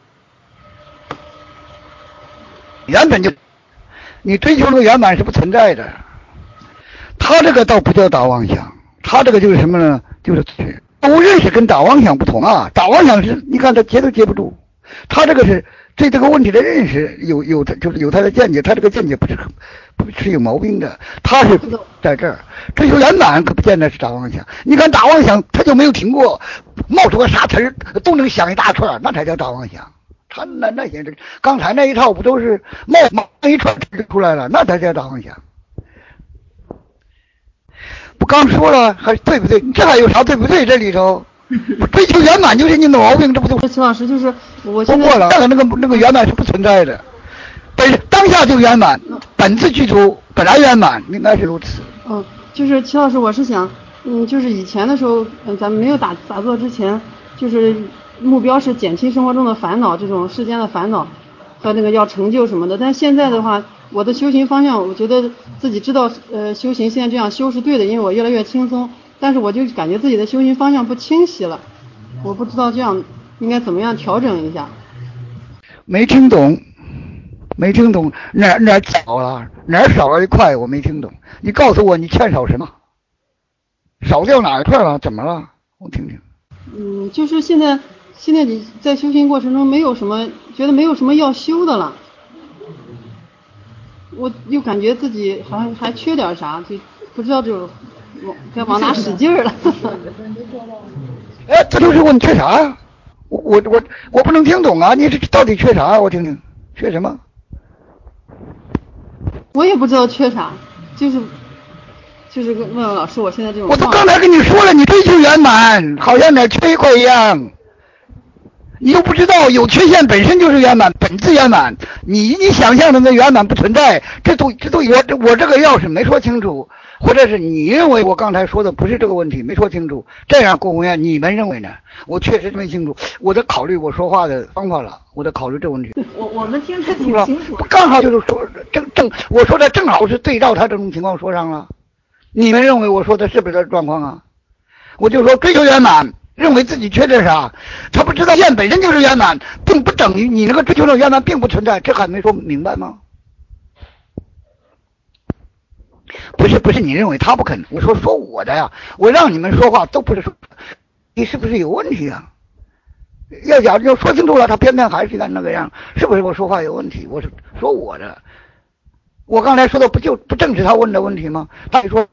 原本就你追求的圆满是不存在的。他这个倒不叫打妄想，他这个就是什么呢？就是我认识跟打妄想不同啊。打妄想是你看他接都接不住，他这个是对这个问题的认识有有他就是有他的见解，他这个见解不是不是有毛病的，他是在这儿追求圆满，可不见得是打妄想。你看打妄想他就没有停过，冒出个啥词儿都能想一大串，那才叫打妄想。他那那些刚才那一套不都是冒冒一串词出来了，那才叫打妄想。不刚说了还对不对？这还有啥对不对？这里头追求圆满就是你的毛病，这不就？ 秦老师就是我现在过了，那个那个那个圆满是不存在的，本当下就圆满，本自具足，本来圆满，应该是如此。 嗯，就是秦老师，我是想，嗯，就是以前的时候，嗯，咱们没有打打坐之前，就是目标是减轻生活中的烦恼，这种世间的烦恼。 和那个要成就什么的。但现在的话，我的修行方向，我觉得自己知道，呃，修行现在这样修是对的，因为我越来越轻松。但是我就感觉自己的修行方向不清晰了，我不知道这样应该怎么样调整一下。 没听懂，没听懂，哪哪少了，哪少了一块，我没听懂。你告诉我，你欠少什么？少掉哪一块了？怎么了？我听听。 嗯，就是现在，现在你在修行过程中没有什么，觉得没有什么要修的了。我又感觉自己好像还缺点啥，就不知道就往该往哪使劲了。 哎，这就是问缺啥呀？我我我我不能听懂啊！你这到底缺啥？我听听，缺什么？ 我也不知道缺啥，就是就是问问老师，我现在这种。 我都刚才跟你说了，你追求圆满，好像哪缺一块一样。你又不知道有缺陷本身就是圆满，本质圆满。你你想象的那圆满不存在，这都这都我这我这个要是没说清楚，或者是你认为我刚才说的不是这个问题，没说清楚，这样郭红艳你们认为呢？我确实没清楚，我得考虑我说话的方法了，我得考虑这个问题。 我我们听得挺清楚。 刚好就是说正正我说的正好是对照他这种情况说上了。你们认为我说的是不是这状况啊？我就说追求圆满。认为自己缺点啥，他不知道圆本身就是圆满，并不等于你那个追求的圆满并不存在，这还没说明白吗？不是不是你认为他不肯，我说说我的呀，我让你们说话都不是说你是不是有问题啊？要讲要说清楚了，他偏偏还是干那个样，是不是我说话有问题？我是说我的，我刚才说的不就不正是他问的问题吗？他说。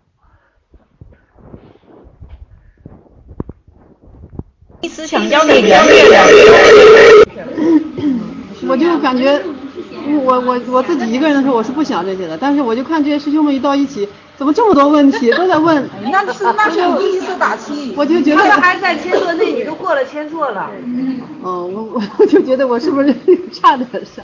思想要给圆月的， 我就感觉我我我自己一个人的时候我是不想这些的，但是我就看这些师兄们一到一起，怎么这么多问题都在问？ 那是那是你第一次打七， 我就觉得他们还在千座内，你都过了千座了。 哦，我我就觉得我是不是差点啥？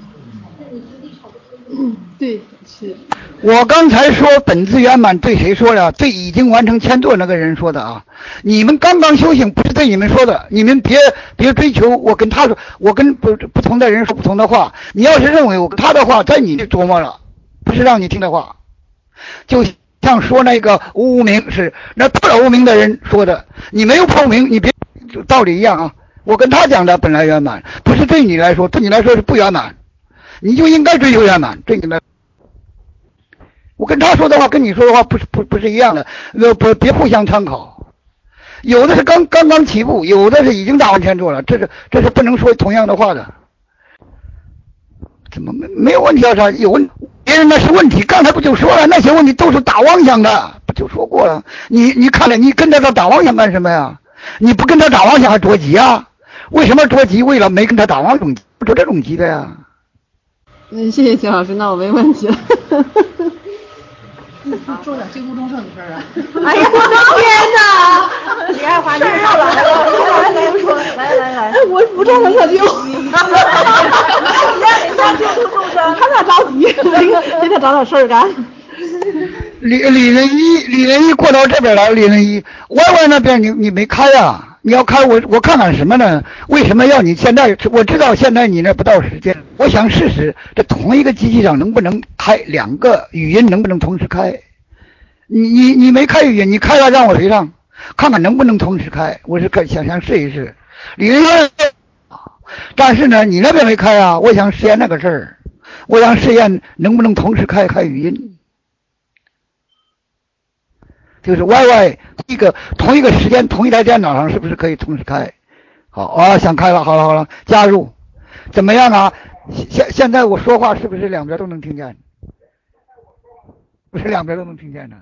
嗯，对，是。 我刚才说本自圆满对谁说的？对已经完成千座那个人说的啊！你们刚刚修行不是对你们说的，你们别别追求我跟他说，我跟不不同的人说不同的话。你要是认为我跟他的话在你琢磨了，不是让你听的话，就像说那个无名是那破了无名的人说的，你没有破无名，你别道理一样啊！我跟他讲的本来圆满，不是对你来说，对你来说是不圆满。你就应该追求圆满，对你来，我跟他说的话，跟你说的话不是不不是一样的，呃不别互相参考，有的是刚刚刚起步，有的是已经打完千座了，这是这是不能说同样的话的。怎么没没有问题啊？啥有问别人那是问题，刚才不就说了，那些问题都是打妄想的，不就说过了？你你看了，你跟着他打妄想干什么呀？你不跟他打妄想还着急啊？为什么着急？为了没跟他打妄想，不就这种急的呀？ 嗯，谢谢秦老师，那我没问题了。 说点救度众生的事儿啊！ 哎呀，我的天哪！李爱华，你又来了，来来来说，来来来， 我不着他可救。 人家救度众生， 他咋着急？给他找点事儿干。 李李仁一，李仁一过到这边来，李仁一歪歪那边你你没开啊？你要开我我看看什么呢？为什么要你现在？我知道现在你那不到时间，我想试试这同一个机器上能不能开两个语音，能不能同时开？你你你没开语音，你开了让我随上，看看能不能同时开。我是想想试一试。李仁一，但是呢，你那边没开啊？我想实验那个事儿，我想实验能不能同时开开语音。就是 Y Y 一个同一个时间同一台电脑上是不是可以同时开？好啊，想开了，好了好了，加入，怎么样啊？现现在我说话是不是两边都能听见？不是两边都能听见的。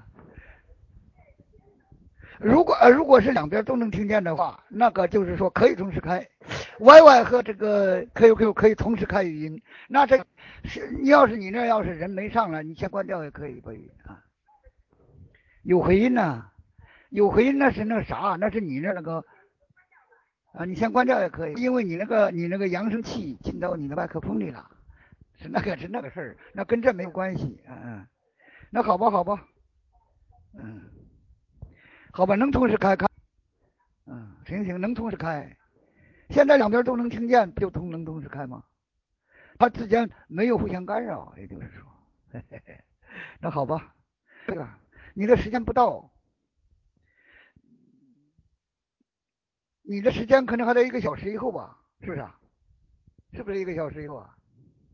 如果呃如果是两边都能听见的话，那个就是说可以同时开 ，Y Y 和这个 Q Q 可以同时开语音。那这是你要是你那要是人没上来，你先关掉也可以，可以啊。有回音呐、啊，有回音那是那啥，那是你那那个啊，你先关掉也可以，因为你那个你那个扬声器进到你的麦克风里了，是那个是那个事儿，那跟这没有关系，嗯嗯，那好吧好吧，嗯，好吧，能同时开开，嗯，行行，能同时开，现在两边都能听见，不就同能同时开吗？ 它之间没有互相干扰，也就是说，嘿嘿嘿，那好吧，这个你的时间不到，你的时间可能还得一个小时以后吧，是不是啊？是不是一个小时以后啊？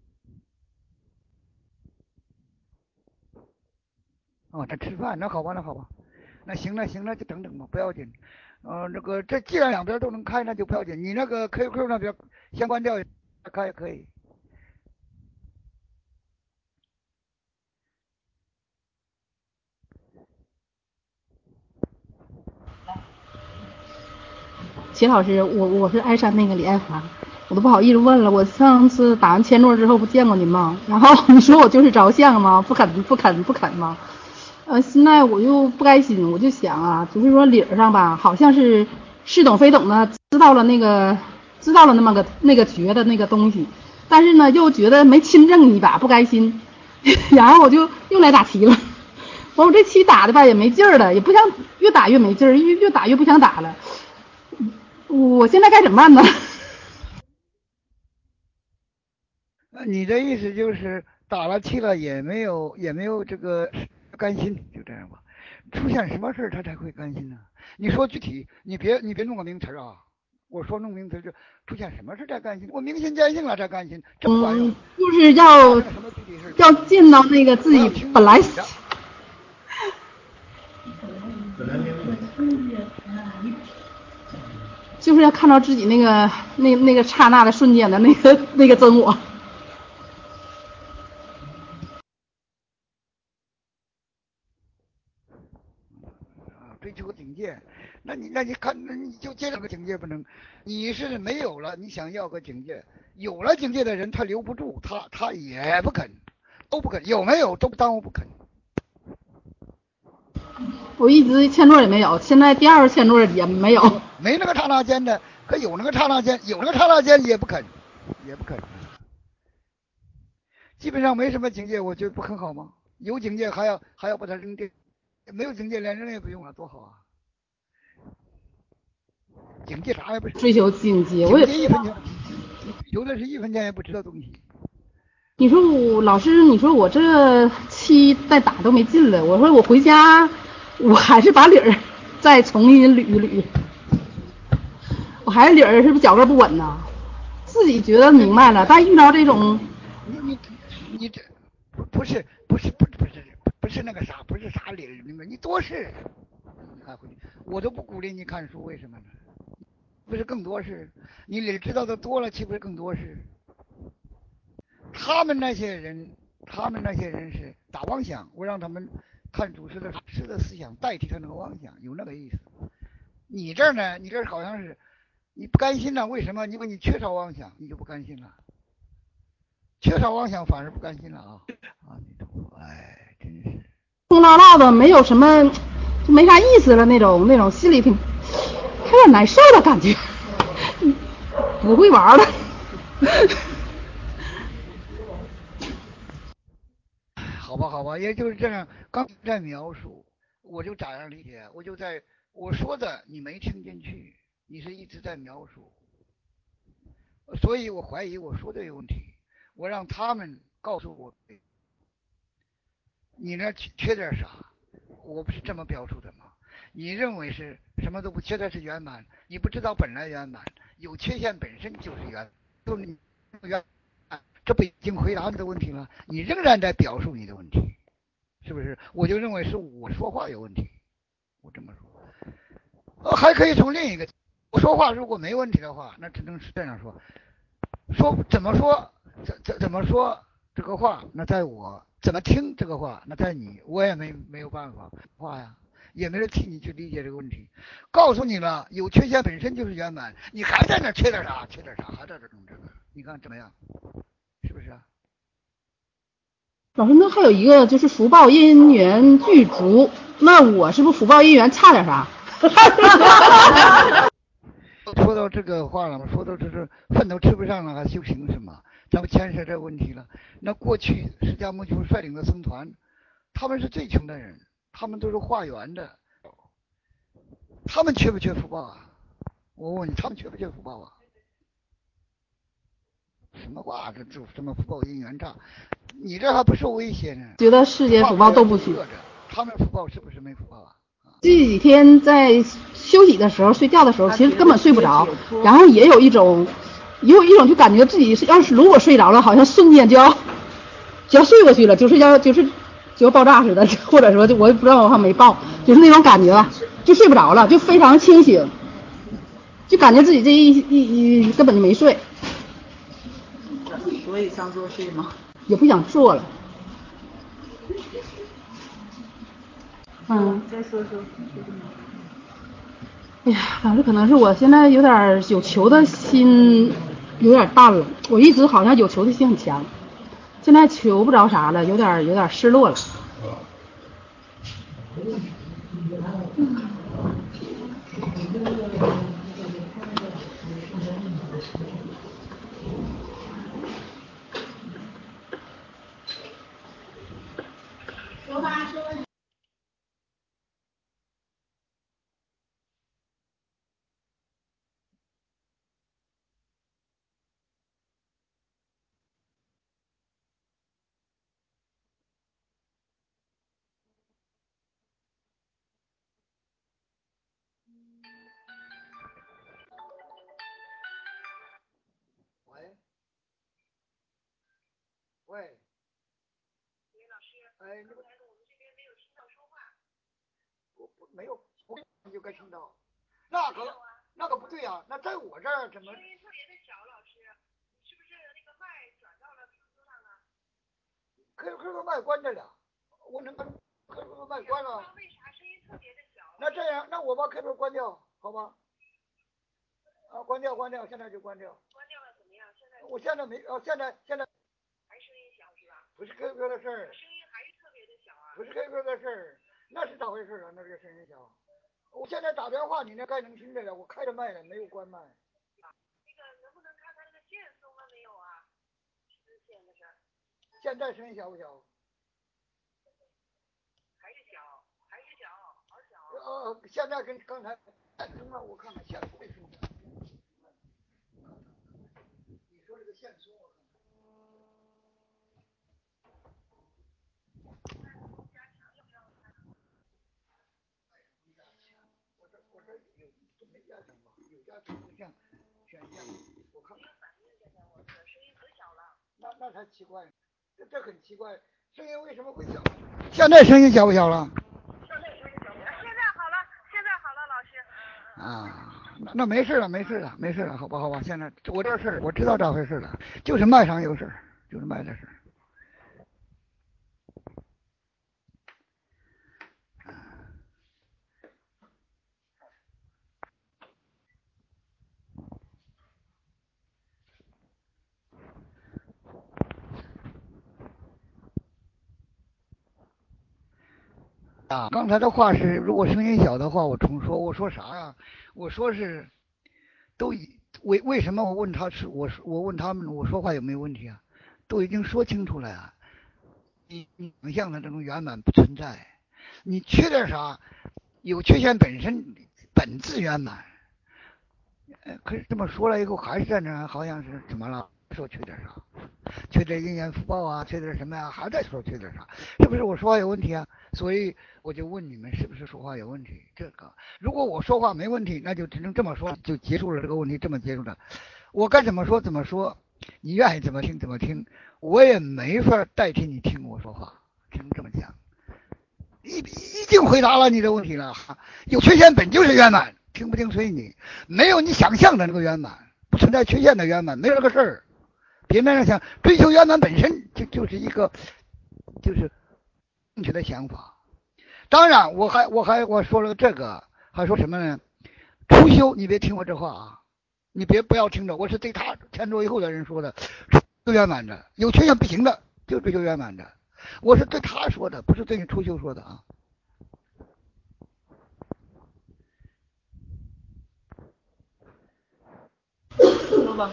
哦，他吃饭，那好吧，那好吧，那行了行了，就等等吧，不要紧。呃，那个这既然两边都能开，那就不要紧。你那个 Q Q 那边先关掉，开也可以。 齐老师，我我是鞍山那个李爱华，我都不好意思问了。我上次打完签座之后不见过您吗？然后你说我就是着相吗？不肯不肯不肯吗？呃，现在我就不甘心，我就想啊，就是说理儿上吧，好像是似懂非懂的知道了那个知道了那么个那个绝的那个东西，但是呢又觉得没亲证一把，不甘心，然后我就又来打棋了。我我这棋打的吧也没劲儿了，也不想越打越没劲儿，越越打越不想打了。我现在该怎么办呢？ 你的意思就是打了气了也没有也没有这个甘心，就这样吧。出现什么事他才会甘心呢？你说具体，你别你别弄个名词啊。我说弄名词就出现什么事才甘心？我明心见性了才甘心，这不管用。 嗯，就是要要见到那个自己本来。就是要看到自己那个那那个刹那的瞬间的那个那个真我。 啊，追求境界，那你那你看，那你就这两个境界不能，你是没有了，你想要个境界，有了境界的人他留不住，他他也不肯，都不肯，有没有都耽误不肯。 我一直签座也没有，现在第二个签座也没有。 没那个刹那间的，可有那个刹那间，有那个刹那间也不肯，也不肯。基本上没什么境界，我觉得不很好吗？有境界还要还要把它扔掉，没有境界连扔也不用了，多好啊！境界啥也不是， 追求境界，我也一分钱，有的是一分钱也不值的东西。 你说我老师，你说我这期再打都没劲了，我说我回家。我还是把理儿再重新捋一捋，我还是理儿是不是脚跟不稳呢？自己觉得明白了，但遇到这种， 你你你这不不是不是不不是不是那个啥，不是啥理儿那个，你多事，你看回去，我都不鼓励你看书，为什么呢？不是更多事，你理知道的多了，岂不是更多事？他们那些人，他们那些人是打妄想，我让他们。看祖师的师的思想代替他那个妄想，有那个意思。你这儿呢？你这好像是你不甘心了，为什么？因为你缺少妄想，你就不甘心了。缺少妄想反而不甘心了啊！啊，哎，真是空落落的，没有什么，就没啥意思了那种，那种心里挺有点难受的感觉，不会玩了。 好吧，好吧，也就是这样。刚在描述，我就咋样理解？我就在我说的，你没听进去，你是一直在描述，所以我怀疑我说的有问题。我让他们告诉我，你那缺点啥？我不是这么表述的吗？你认为是什么都不缺的是圆满，你不知道本来圆满，有缺陷本身就是圆，就是你圆。这不已经回答你的问题了？你仍然在表述你的问题，是不是？我就认为是我说话有问题，我这么说。呃，还可以从另一个，我说话如果没问题的话，那只能是这样说。说怎么说，怎怎怎么说这个话，那在我怎么听这个话，那在你，我也没没有办法话呀，也没人替你去理解这个问题。告诉你了，有缺陷本身就是圆满，你还在那缺点啥，缺点啥，还在这弄这个，你看怎么样？是不是啊？ 老师，那还有一个就是福报因缘具足，那我是不是福报因缘差点啥？ 说到这个话了嘛，说到这是饭都吃不上了，还修行什么？咱们牵涉这个问题了。那过去释迦牟尼佛率领的僧团，他们是最穷的人，他们都是化缘的，他们缺不缺福报啊？我问你，他们缺不缺福报啊？ 什么话，这这什么福报因缘差，你这还不受威胁呢？ 觉得世间福报都不虚。 他们福报是不是没福报啊？ 这几天在休息的时候、睡觉的时候，其实根本睡不着，然后也有一种，也有一种就感觉自己是要是如果睡着了，好像瞬间就要就要睡过去了，就是要就是就要爆炸似的，或者说就我也不知道我还没爆，就是那种感觉吧，就睡不着了，就非常清醒，就感觉自己这一一一根本就没睡。 所以想做睡吗？ 也不想做了。嗯， 再说说。 哎呀，反正可能是我现在有点有求的心有点淡了，我一直好像有求的心很强，现在求不着啥了，有点有点失落了。嗯。 说吧，说吧。 喂，喂， 喂，老师， 哎， 刚才我们这边没有听到说话。 不不没有，我就该听到。那个那个不对啊，那在我这儿怎么？ 声音特别的小，老师，你是不是那个麦转到了屏幕上了 ？Q Q 的麦关着了，我能把 Q Q 的麦关了。 为啥声音特别的小？ 那这样，那我把 Q Q 关掉，好吧？啊，关掉，关掉，现在就关掉。 关掉了怎么样？现在？ 我现在没，哦，现在现在。 还声音小是吧？ 不是 Q Q 的事儿。 声音还是特别的小啊？ 不是 Q Q 的事儿，那是咋回事啊？那个声音小。我现在打电话，你那该能听着了，我开着麦了，没有关麦。 那个能不能看看那个线松了没有啊？支线的事儿。 现在声音小不小？ 还是小，还是小，好小。 呃，现在跟刚才松了，我看看线松没松。你说这个线松，我看看。我这我这有都没加强吧？有加强的项选项，我看看。 声音可小了。 那那才奇怪，这这很奇怪，声音为什么会小？现在声音小不小了？ 现在声音小不小？现在好了，现在好了，老师。 啊，那那没事了，没事了，没事了，好吧，好吧，现在我这事儿我知道咋回事了，就是麦上有事儿，就是麦的事儿。啊，刚才的话是，如果声音小的话，我重说。我说啥呀、啊？我说是，都已为为什么我问他是我我问他们我说话有没有问题啊？都已经说清楚了呀。你你想象的这种圆满不存在，你缺点啥？有缺陷本身本自圆满。呃，可是这么说了以后，还是在那好像是怎么了？说缺点啥？缺点因缘福报啊，缺点什么呀？还在说缺点啥？是不是我说话有问题啊？所以我就问你们，是不是说话有问题？这个，如果我说话没问题，那就只能这么说，就结束了这个问题，这么结束了。我该怎么说怎么说，你愿意怎么听怎么听，我也没法代替你听我说话，只能这么讲。已已经回答了你的问题了，有缺陷本就是圆满，听不听随你，没有你想象的那个圆满，不存在缺陷的圆满，没有这个事儿。别那样想，追求圆满本身就就是一个就是正确的想法。当然，我还我还我说了这个，还说什么呢？初修，你别听我这话啊，你别不要听着，我是对他前桌以后的人说的，追求圆满的，有缺陷不行的，就追求圆满的。我是对他说的，不是对你初修说的啊。 说吧。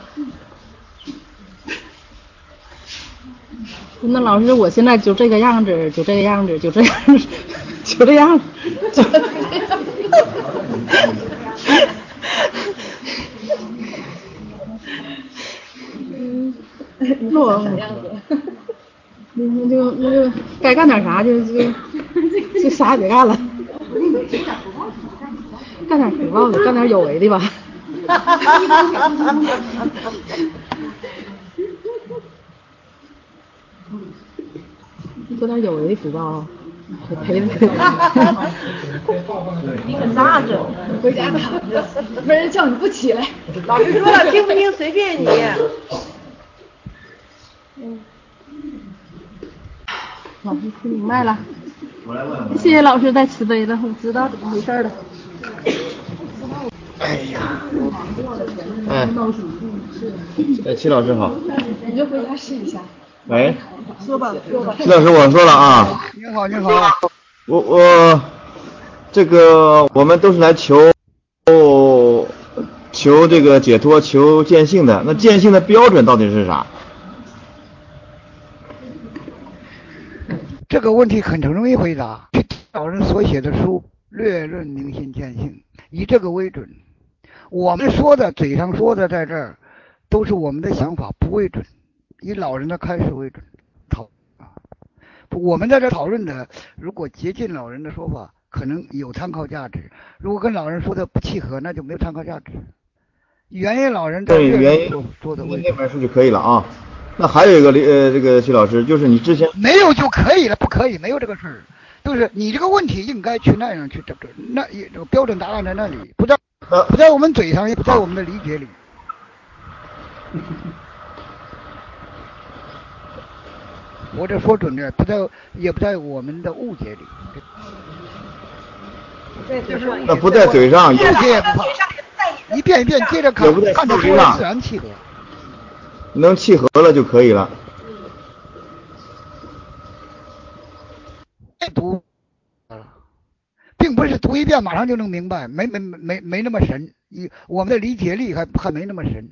那老师，我现在就这个样子，就这个样子，就这样，就这样，就这样。嗯。 那我那就那就该干点啥就就就啥也别干了，干点福报的，干点有为的吧。做点有为的福报，赔了。 你可咋整？ 回家躺着，没人叫你不起来。 老师说了，听不听随便你。 嗯。老师听明白了，谢谢老师带慈悲了，我知道怎么回事了。 哎呀，哎，哎，齐老师好。 你就回家试一下。 喂， 说吧，说吧。 齐老师，我说了啊。 你好，你好。 我我这个我们都是来求求这个解脱、求见性的。那见性的标准到底是啥？ 这个问题很容易回答。老人所写的书《略论明心见性》，以这个为准。我们说的嘴上说的在这儿，都是我们的想法，不为准。以老人的开示为准。讨啊，我们在这讨论的，如果接近老人的说法，可能有参考价值；如果跟老人说的不契合，那就没有参考价值。原因老人在原因说的为那本书就可以了啊。那还有一个呃，这个徐老师，就是你之前没有就可以了，不可以，没有这个事儿。就是你这个问题应该去那样去，这这那这个标准答案在那里，不在不在我们嘴上，也不在我们的理解里。我这说准点，不在也不在我们的误解里。 那不在嘴上， 误解也不怕，一遍一遍接着看，看着说自然契合。 能契合了就可以了。 读，并不是读一遍马上就能明白，没没没没那么神，我们的理解力还还没那么神。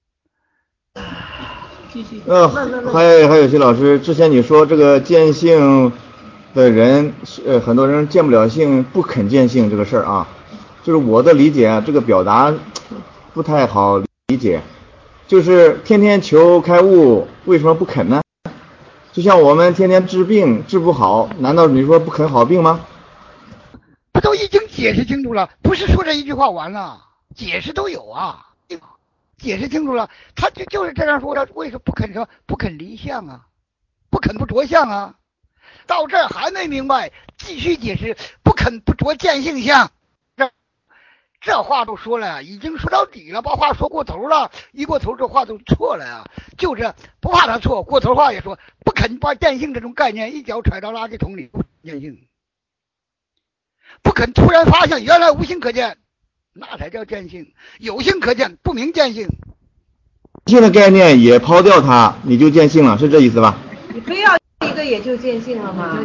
呃，还有还有徐老师，之前你说这个见性的人，呃，很多人见不了性，不肯见性这个事儿啊，就是我的理解啊，这个表达不太好理解。就是天天求开悟，为什么不肯呢？就像我们天天治病治不好，难道你说不肯好病吗？ 不都已经解释清楚了？不是说这一句话完了，解释都有啊，解释清楚了，他就就是这样说的。为什么不肯说不肯离相啊？不肯不着相啊？到这儿还没明白，继续解释，不肯不着见性相。这话都说了，已经说到底了，把话说过头了，一过头这话都错了呀。就是不怕他错，过头话也说，不肯把见性这种概念一脚踹到垃圾桶里，见性，不肯突然发现原来无形可见，那才叫见性。有形可见，不明见性。 性的概念也抛掉它，你就见性了，是这意思吧？ 你非要一个也就见性了吗？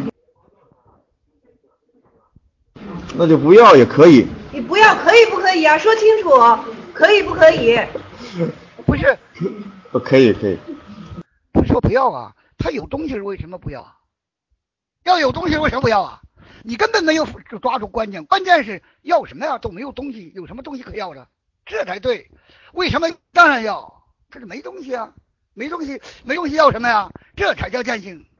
那就不要也可以。 你不要可以不可以啊？说清楚，可以不可以？ 不是， 可以可以。 不是说不要啊，他有东西为什么不要？要有东西为什么不要啊？你根本没有抓住关键，关键是要什么呀？都没有东西，有什么东西可要的？这才对。为什么？当然要，这是没东西啊，没东西，没东西要什么呀？这才叫见性。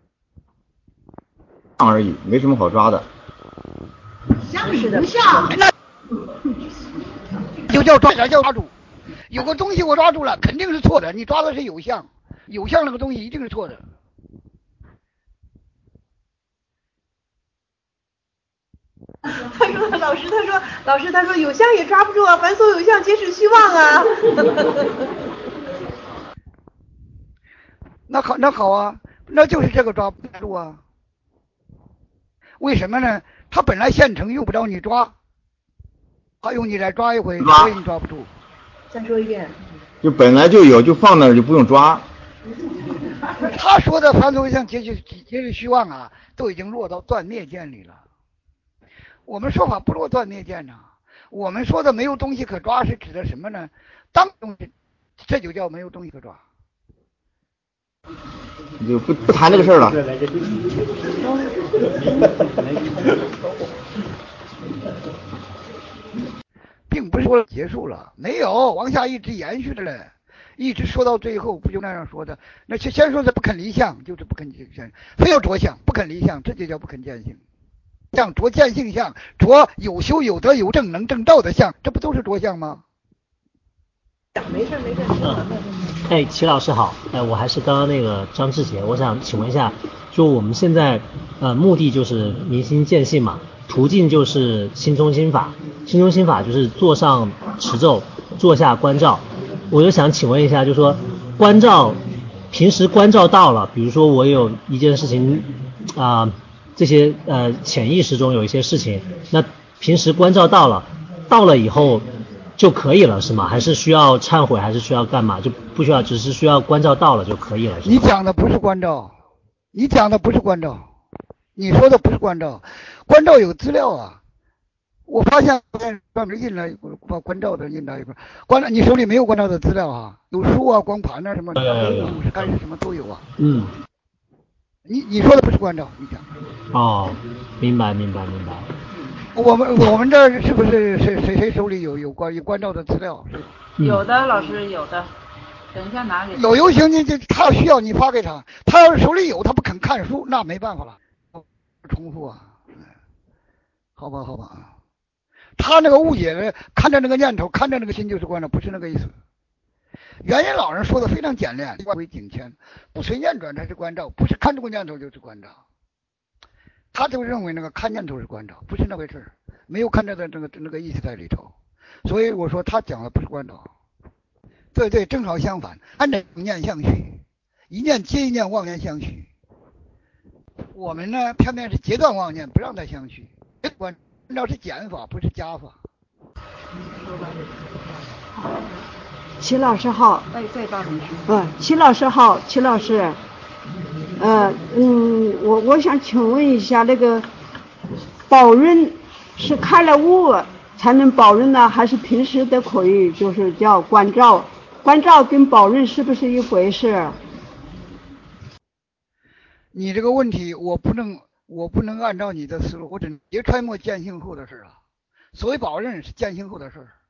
而已，没什么好抓的。 像是的，像那就叫抓，啥叫抓住？有个东西我抓住了，肯定是错的。你抓的是有相，有相那个东西一定是错的。 他说老师，他说老师，他说有相也抓不住啊，凡所有相皆是虚妄啊。 那好，那好啊，那就是这个抓不住啊。为什么呢？它本来现成，用不着你抓，还用你来抓一回，所以你抓不住。 再说一遍。 就本来就有，就放那儿就不用抓。 他说的凡所有相皆是皆是虚妄啊，都已经落到断灭见里了。我们说法不落断灭见呐、啊，我们说的没有东西可抓是指的什么呢？当东西，这就叫没有东西可抓。 你就不不谈这个事儿了。 并不是说结束了，没有，往下一直延续着嘞。 一直说到最后，不就那样说的？那先先说是不肯离相，就是不肯见性，非要着相，不肯离相，这就叫不肯见性。像着见性相，着有修有德有正能正道的相，这不都是着相吗？ 没事没事。 嗯，哎，齐老师好，哎，我还是刚刚那个张志杰，我想请问一下，就我们现在呃目的就是明心见性嘛，途径就是心中心法，心中心法就是坐上持咒，坐下观照。我就想请问一下，就说观照，平时观照到了，比如说我有一件事情啊、呃，这些呃潜意识中有一些事情，那平时观照到了，到了以后就可以了是吗？还是需要忏悔，还是需要干嘛？就不需要，只是需要观照到了就可以了是吗？ 你讲的不是观照，你讲的不是观照，你说的不是观照，观照有资料啊。我发现专门印了把观照的印了一份，观照你手里没有观照的资料啊？有书啊、光盘啊什么，五十干是什么都有啊。 嗯。 你你说的不是观照，你讲。 哦，明白明白明白。 我们我们这儿是不是谁谁谁手里有有关于观照的资料？ 有的老师有的，等一下拿给。 有有行，你这他需要你发给他，他要是手里有，他不肯看书，那没办法了，重复啊。好吧好吧啊。他那个误解的，看着那个念头，看着那个心就是观照，不是那个意思。元音老人说的非常简练，为景迁，不随念转才是观照，不是看这个念头就是观照。他就认为那个看念头是观照，不是那回事，没有看着的那个那个意思在里头。所以我说他讲的不是观照。对对，正好相反，按着念相续，一念接一念妄念相续。我们呢，偏偏是截断妄念，不让它相续。观照是减法，不是加法。 齐老师好。 哎，再帮你说。 嗯，齐老师好，齐老师。呃嗯，我我想请问一下，那个保润是开了悟才能保润呢，还是平时都可以？就是叫观照，观照跟保润是不是一回事？ 你这个问题我不能。我不能按照你的思路，我只别揣摩见性后的事啊。所谓保任是见性后的事儿，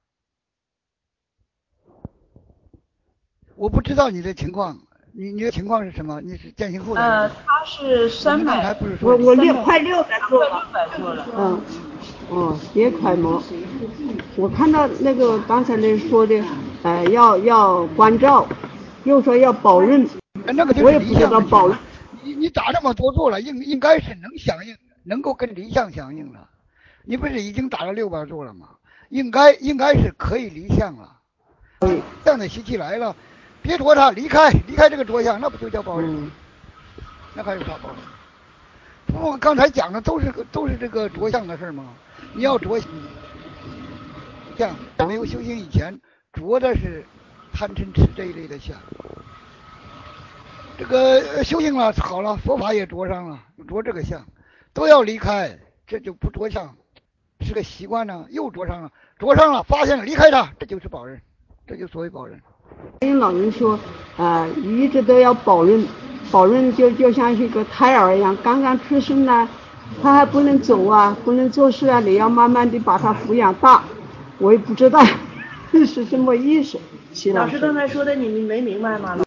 我不知道你的情况，你你的情况是什么？你是见性后的？ 呃，他是三百， 我我六快六百做了，六百做了。 嗯，哦，也快吗？我看到那个刚才那说的，呃，要要关照，又说要保任， 那个我也不知道保任。 你你打这么多座了，应应该是能响应，能够跟离相响应了。你不是已经打了六百座了吗？应该应该是可以离相了。嗯，这样的习气来了，别着它，离开离开这个着相，那不就叫保任？嗯、那还有啥保任？我刚才讲的都是都是这个着相的事吗？你要着相，没有修行以前着的是贪嗔痴这一类的相。这个修行了好了，佛法也着上了，着这个相，都要离开，这就不着相，是个习惯呢，又着上了，着上了，发现了，离开它，这就是保任，这就所谓保任。 听老人说，啊、呃，一直都要保任，保任就就像一个胎儿一样，刚刚出生呢，他还不能走啊，不能做事啊，你要慢慢的把他抚养大，我也不知道是什么意思。 老师刚才说的你没明白吗？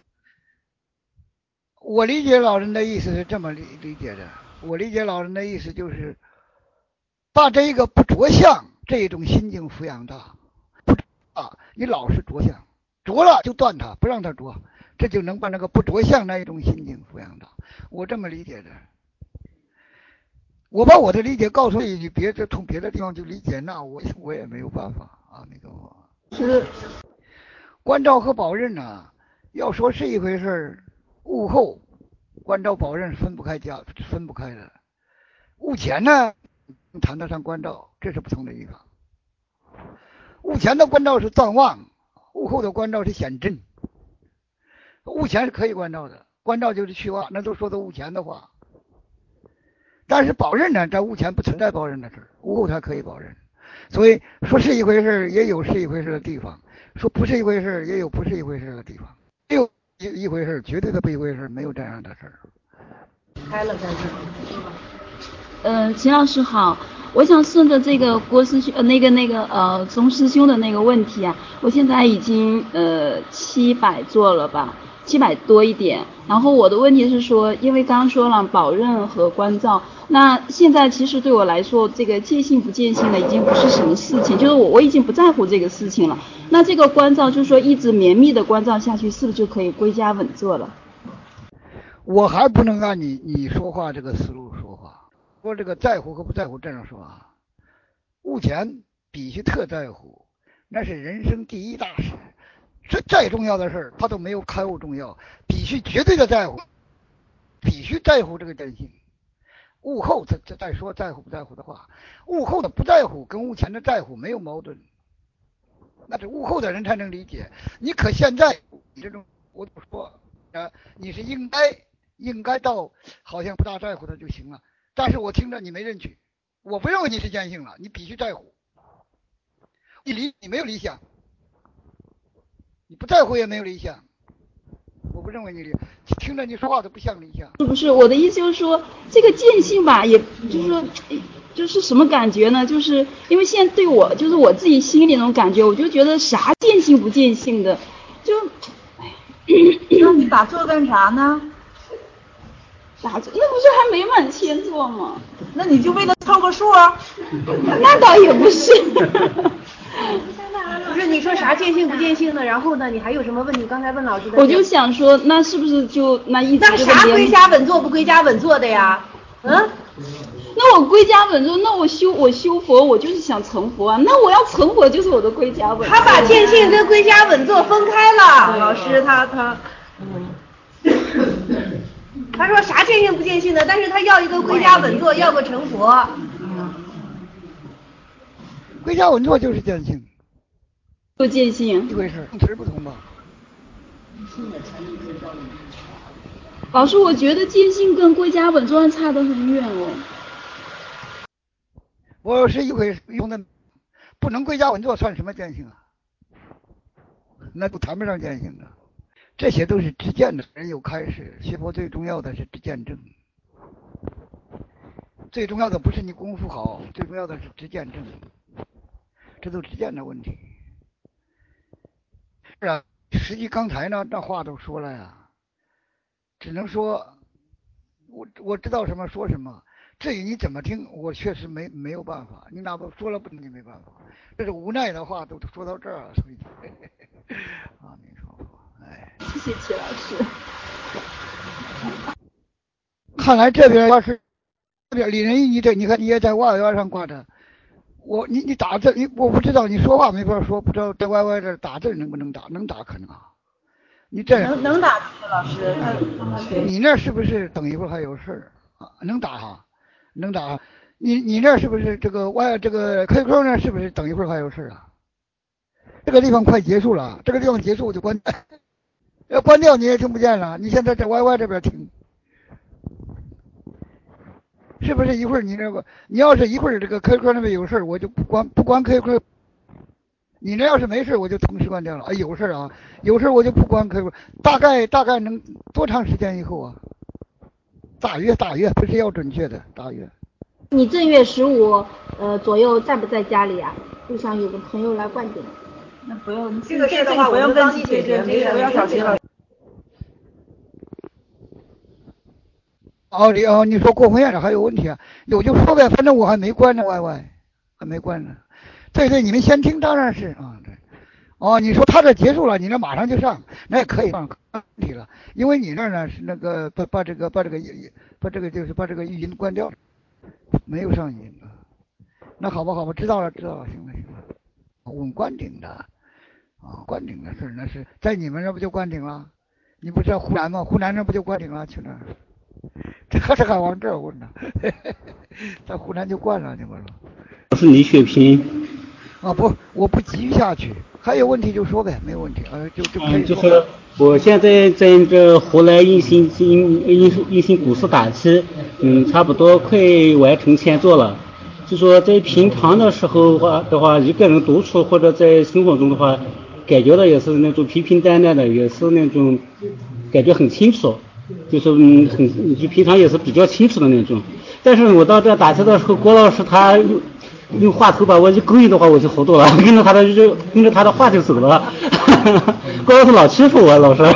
我理解老人的意思是这么理理解的，我理解老人的意思就是，把这一个不着相这一种心境抚养大，不啊，你老是着相，着了就断它，不让它着，这就能把那个不着相那一种心境抚养大。我这么理解的。我把我的理解告诉你，别的从别的地方去理解，那我我也没有办法啊，那个是关照和保任呢，要说是一回事。悟后关照保任分不开家，分不开的。悟前呢，谈得上关照，这是不同的一个。悟前的关照是藏望，悟后的关照是显真。悟前是可以关照的，关照就是去望，那都说的悟前的话。但是保任呢，在悟前不存在保任的事，悟后才可以保任。所以说是一回事，也有是一回事的地方；说不是一回事，也有不是一回事的地方。也有一一回事，绝对的不一回事，没有这样的事儿。 开了在这儿。 呃，秦老师好， 我想顺着这个郭师兄呃那个那个呃宗师兄的那个问题啊，我现在已经呃七百做了吧，七百多一点。然后我的问题是说，因为刚刚说了保任和关照，那现在其实对我来说，这个见性不见性的已经不是什么事情，就是我我已经不在乎这个事情了。那这个关照就是说一直绵密的关照下去，是不是就可以归家稳坐了？ 我还不能按你你说话这个思路说话。说这个在乎和不在乎这样说啊，目前必须特在乎，那是人生第一大事，这再重要的事儿，他都没有开悟重要，必须绝对的在乎，必须在乎这个真心。悟后再再再说在乎不在乎的话，悟后的不在乎跟悟前的在乎没有矛盾，那是悟后的人才能理解。你可现在你这种我不说啊，你是应该应该到好像不大在乎的就行了。但是我听着你没认取，我不认为你是见性了，你必须在乎。你理你没有理想，你不在乎也没有理想，我不认为你理，听着你说话都不像理想。 不是，我的意思就是说，这个见性吧，也就是说，就是什么感觉呢？就是因为现在对我，就是我自己心里那种感觉，我就觉得啥见性不见性的，就，哎， 那你打坐干啥呢？ 打坐，那不是还没满千座吗？ 那你就为了凑个数啊？ 那倒也不是。 不是你说啥见性不见性的，然后呢，你还有什么问题？刚才问老师的。 我就想说，那是不是就那一直那啥归家稳坐不归家稳坐的呀？嗯？ 那我归家稳坐，那我修我修佛，我就是想成佛啊。那我要成佛，就是我的归家稳坐。 他把见性跟归家稳坐分开了，老师他他。他说啥见性不见性的，但是他要一个归家稳坐，要个成佛。 归家稳坐就是见性， 不见性一回事，用词不同吧。 老师，我觉得见性跟归家稳坐差得很远哦。 我是一回用的，不能归家稳坐算什么见性啊？那都谈不上见性的。这些都是知见的人有开始，学佛最重要的是知见正，最重要的不是你功夫好，最重要的是知见正，这都知见的问题。是啊，实际刚才呢，那话都说了呀，只能说我我知道什么说什么，至于你怎么听，我确实没没有办法，你哪怕说了不听，你没办法，这是无奈的话，都说到这儿了，所以啊，你说。 谢谢齐老师。 看来这边要是这边李仁义，你这你看你也在 Y Y 上挂着，我你你打字，你我不知道你说话没法说，不知道在 Y Y 这打字能不能打？能打可能啊。你这能能打字，老师。 你那是不是等一会儿还有事儿啊？能打哈，能打。你你那是不是这个 Y 这个 Q Q 那是不是等一会儿还有事儿啊？这个地方快结束了，这个地方结束我就关。要关掉你也听不见了，你现在在 Y Y 这边听，是不是一会儿你那个，你要是一会儿这个 Q Q 那边有事，我就不关不关 Q Q， 你那要是没事，我就同时关掉了。哎，有事啊，有事我就不关 Q Q， 大概大概能多长时间以后啊？大约大约不是要准确的，大约。 你正月十五呃左右在不在家里啊？路上有个朋友来灌顶。 那不用， 这个事的话，我们帮你解决，没事，不要找齐老师。 哦，你哦，你说过婚宴还有问题啊？有就说呗，反正我还没关呢 ，Y Y 还没关呢。对对，你们先听，当然是啊，对。哦，你说他这结束了，你那马上就上，那也可以上，问题了，因为你那呢是那个把把这个把这个把这个就是把这个语音关掉了，没有上音啊。那好吧好吧，知道了知道了，行了行了。问关顶的啊，关顶的事那是在你们那不就关顶了？你不知道湖南吗？湖南那不就关顶了？去那儿，这这还往这儿问呢？在湖南就关了，你们说？ 老师，你血拼啊不，我不急于下去，还有问题就说呗，没有问题，呃，就就可以说。 嗯，就是我现在在这个湖南应星应应应星股市打七，嗯，差不多快完成签座了。就说在平常的时候话的话，一个人独处或者在生活中的话，感觉到也是那种平平淡淡的，也是那种感觉很清楚，就是嗯很就平常也是比较清楚的那种。 但是我到这打车的时候，郭老师他用用话头把我一勾引的话，我就糊涂了，跟着他的就跟着他的话就走了。郭老师老欺负我，老师。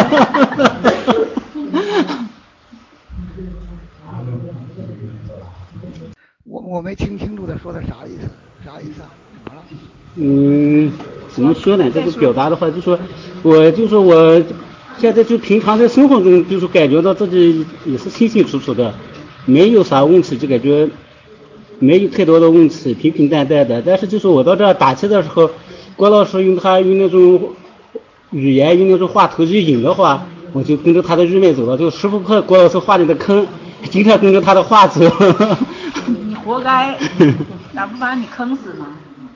我我没听清楚他说的啥意思，啥意思啊？怎么了？ 嗯，怎么说呢？这个表达的话，就说我就说我现在就平常在生活中，就是感觉到自己也是清清楚楚的，没有啥问题，就感觉没有太多的问题，平平淡淡的。但是就是我到这儿打车的时候，郭老师用他用那种语言，用那种话头一引的话，我就跟着他的日脉走了，就时不刻郭老师画里的坑，经常跟着他的话走。 你活该，咋不把你坑死呢？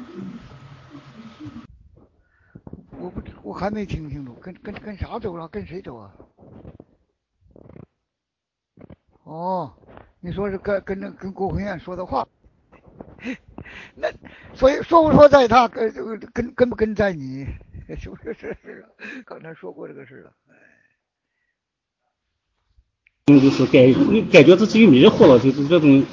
我不，我还没听清楚，跟跟跟啥走了？跟谁走啊？哦，你说是跟跟那跟郭红艳说的话，那所以说不说在他跟跟跟不跟在你，是不是是是？刚才说过这个事了。 嗯，就是感感觉自己迷糊了，就是这种。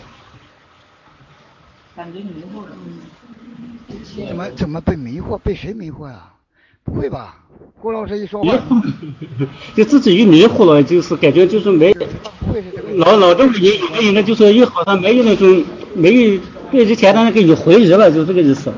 感觉迷糊了。 怎么怎么被迷惑？被谁迷惑呀？不会吧？郭老师一说话， 就自己一迷糊了，就是感觉就是没老老这么隐隐隐的，就是又好像没有那种没有对之前的那个有回忆了，就这个意思。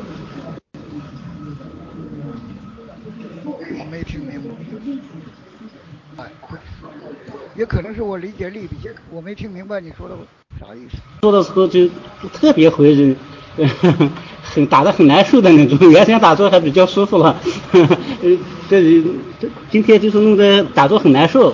我没听明白，哎，也可能是我理解力比较，我没听明白你说的啥意思。 说的时候就特别回忆。很打得很难受的那种，原先打坐还比较舒服了，这这今天就是弄得打坐很难受。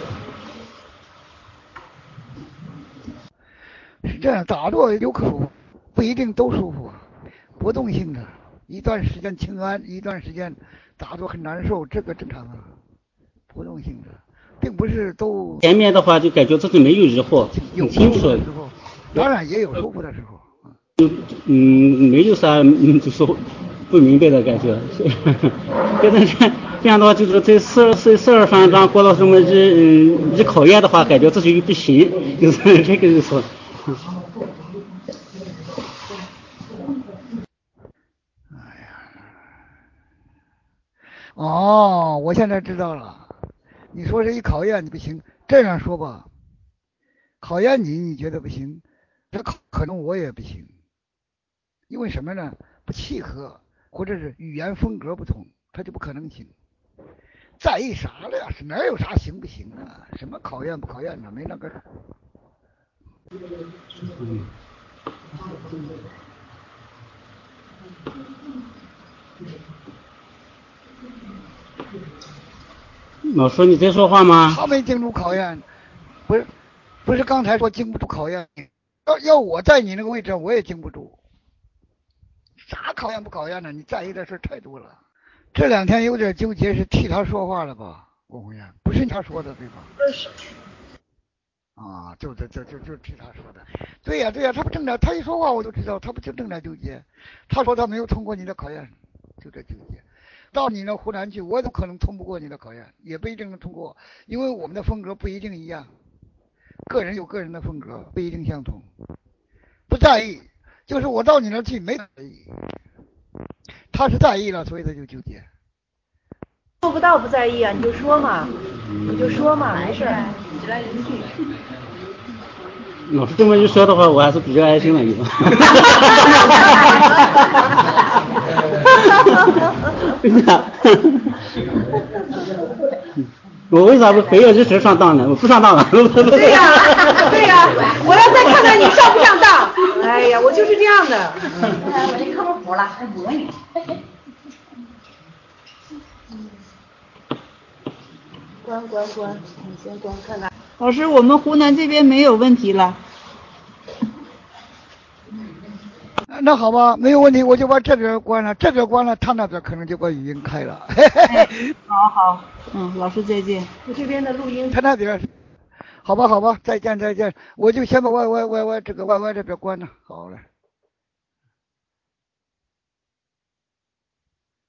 是这样，打坐有可舒服，不一定都舒服，波动性的，一段时间清安，一段时间打坐很难受，这个正常啊，波动性的，并不是都。 前面的话就感觉自己没有疑惑，很清楚。 当然也有舒服的时候。 嗯，没有啥，嗯，就说不明白的感觉。就是这样的话，就是在事事事儿上让郭老师们一嗯一考验的话，感觉自己又不行，就是这个意思。 哎呀，哦，我现在知道了。你说是一考验你不行，这样说吧，考验你你觉得不行，这可能我也不行。因为什么呢？不契合，或者是语言风格不同，他就不可能行。在意啥了呀？是哪有啥行不行啊？什么考验不考验的，没那个事儿。 老师，你在说话吗？ 他没经住考验，不是，不是刚才说经不住考验，要要我在你那个位置，我也经不住。啥考验不考验呢？你在意的事太多了。这两天有点纠结，是替他说话了吧？郭红艳，不是他说的对吧？ 是。 啊，就就就就就替他说的。对呀、啊、对呀、啊，他不正在，他一说话我就知道，他不就正在纠结。他说他没有通过你的考验，就在纠结。到你那湖南去，我都可能通不过你的考验，也不一定能通过，因为我们的风格不一定一样，个人有个人的风格，不一定相同。不在意。就是我到你那儿去没在意，他是在意了，所以他就纠结。 做不到不在意啊，你就说嘛，你就说嘛，没事。 老师这么一说的话，我还是比较安心了，有。真的。我为啥不非要一直上当呢？我不上当了。 对呀、啊，对呀、啊，我要再看看你上不上当。哎呀，我就是这样的。 我这课不服了，还不问你。 关关关，你先关看看。 老师，我们湖南这边没有问题了。 那好吧，没有问题，我就把这边关了，这边关了，他那边可能就把语音开了。 哎、好好，嗯，老师再见。 我这边的录音。 他那边，好吧好吧，再见再见，我就先把 Y Y Y Y 这个 Y Y 这边关了，好嘞。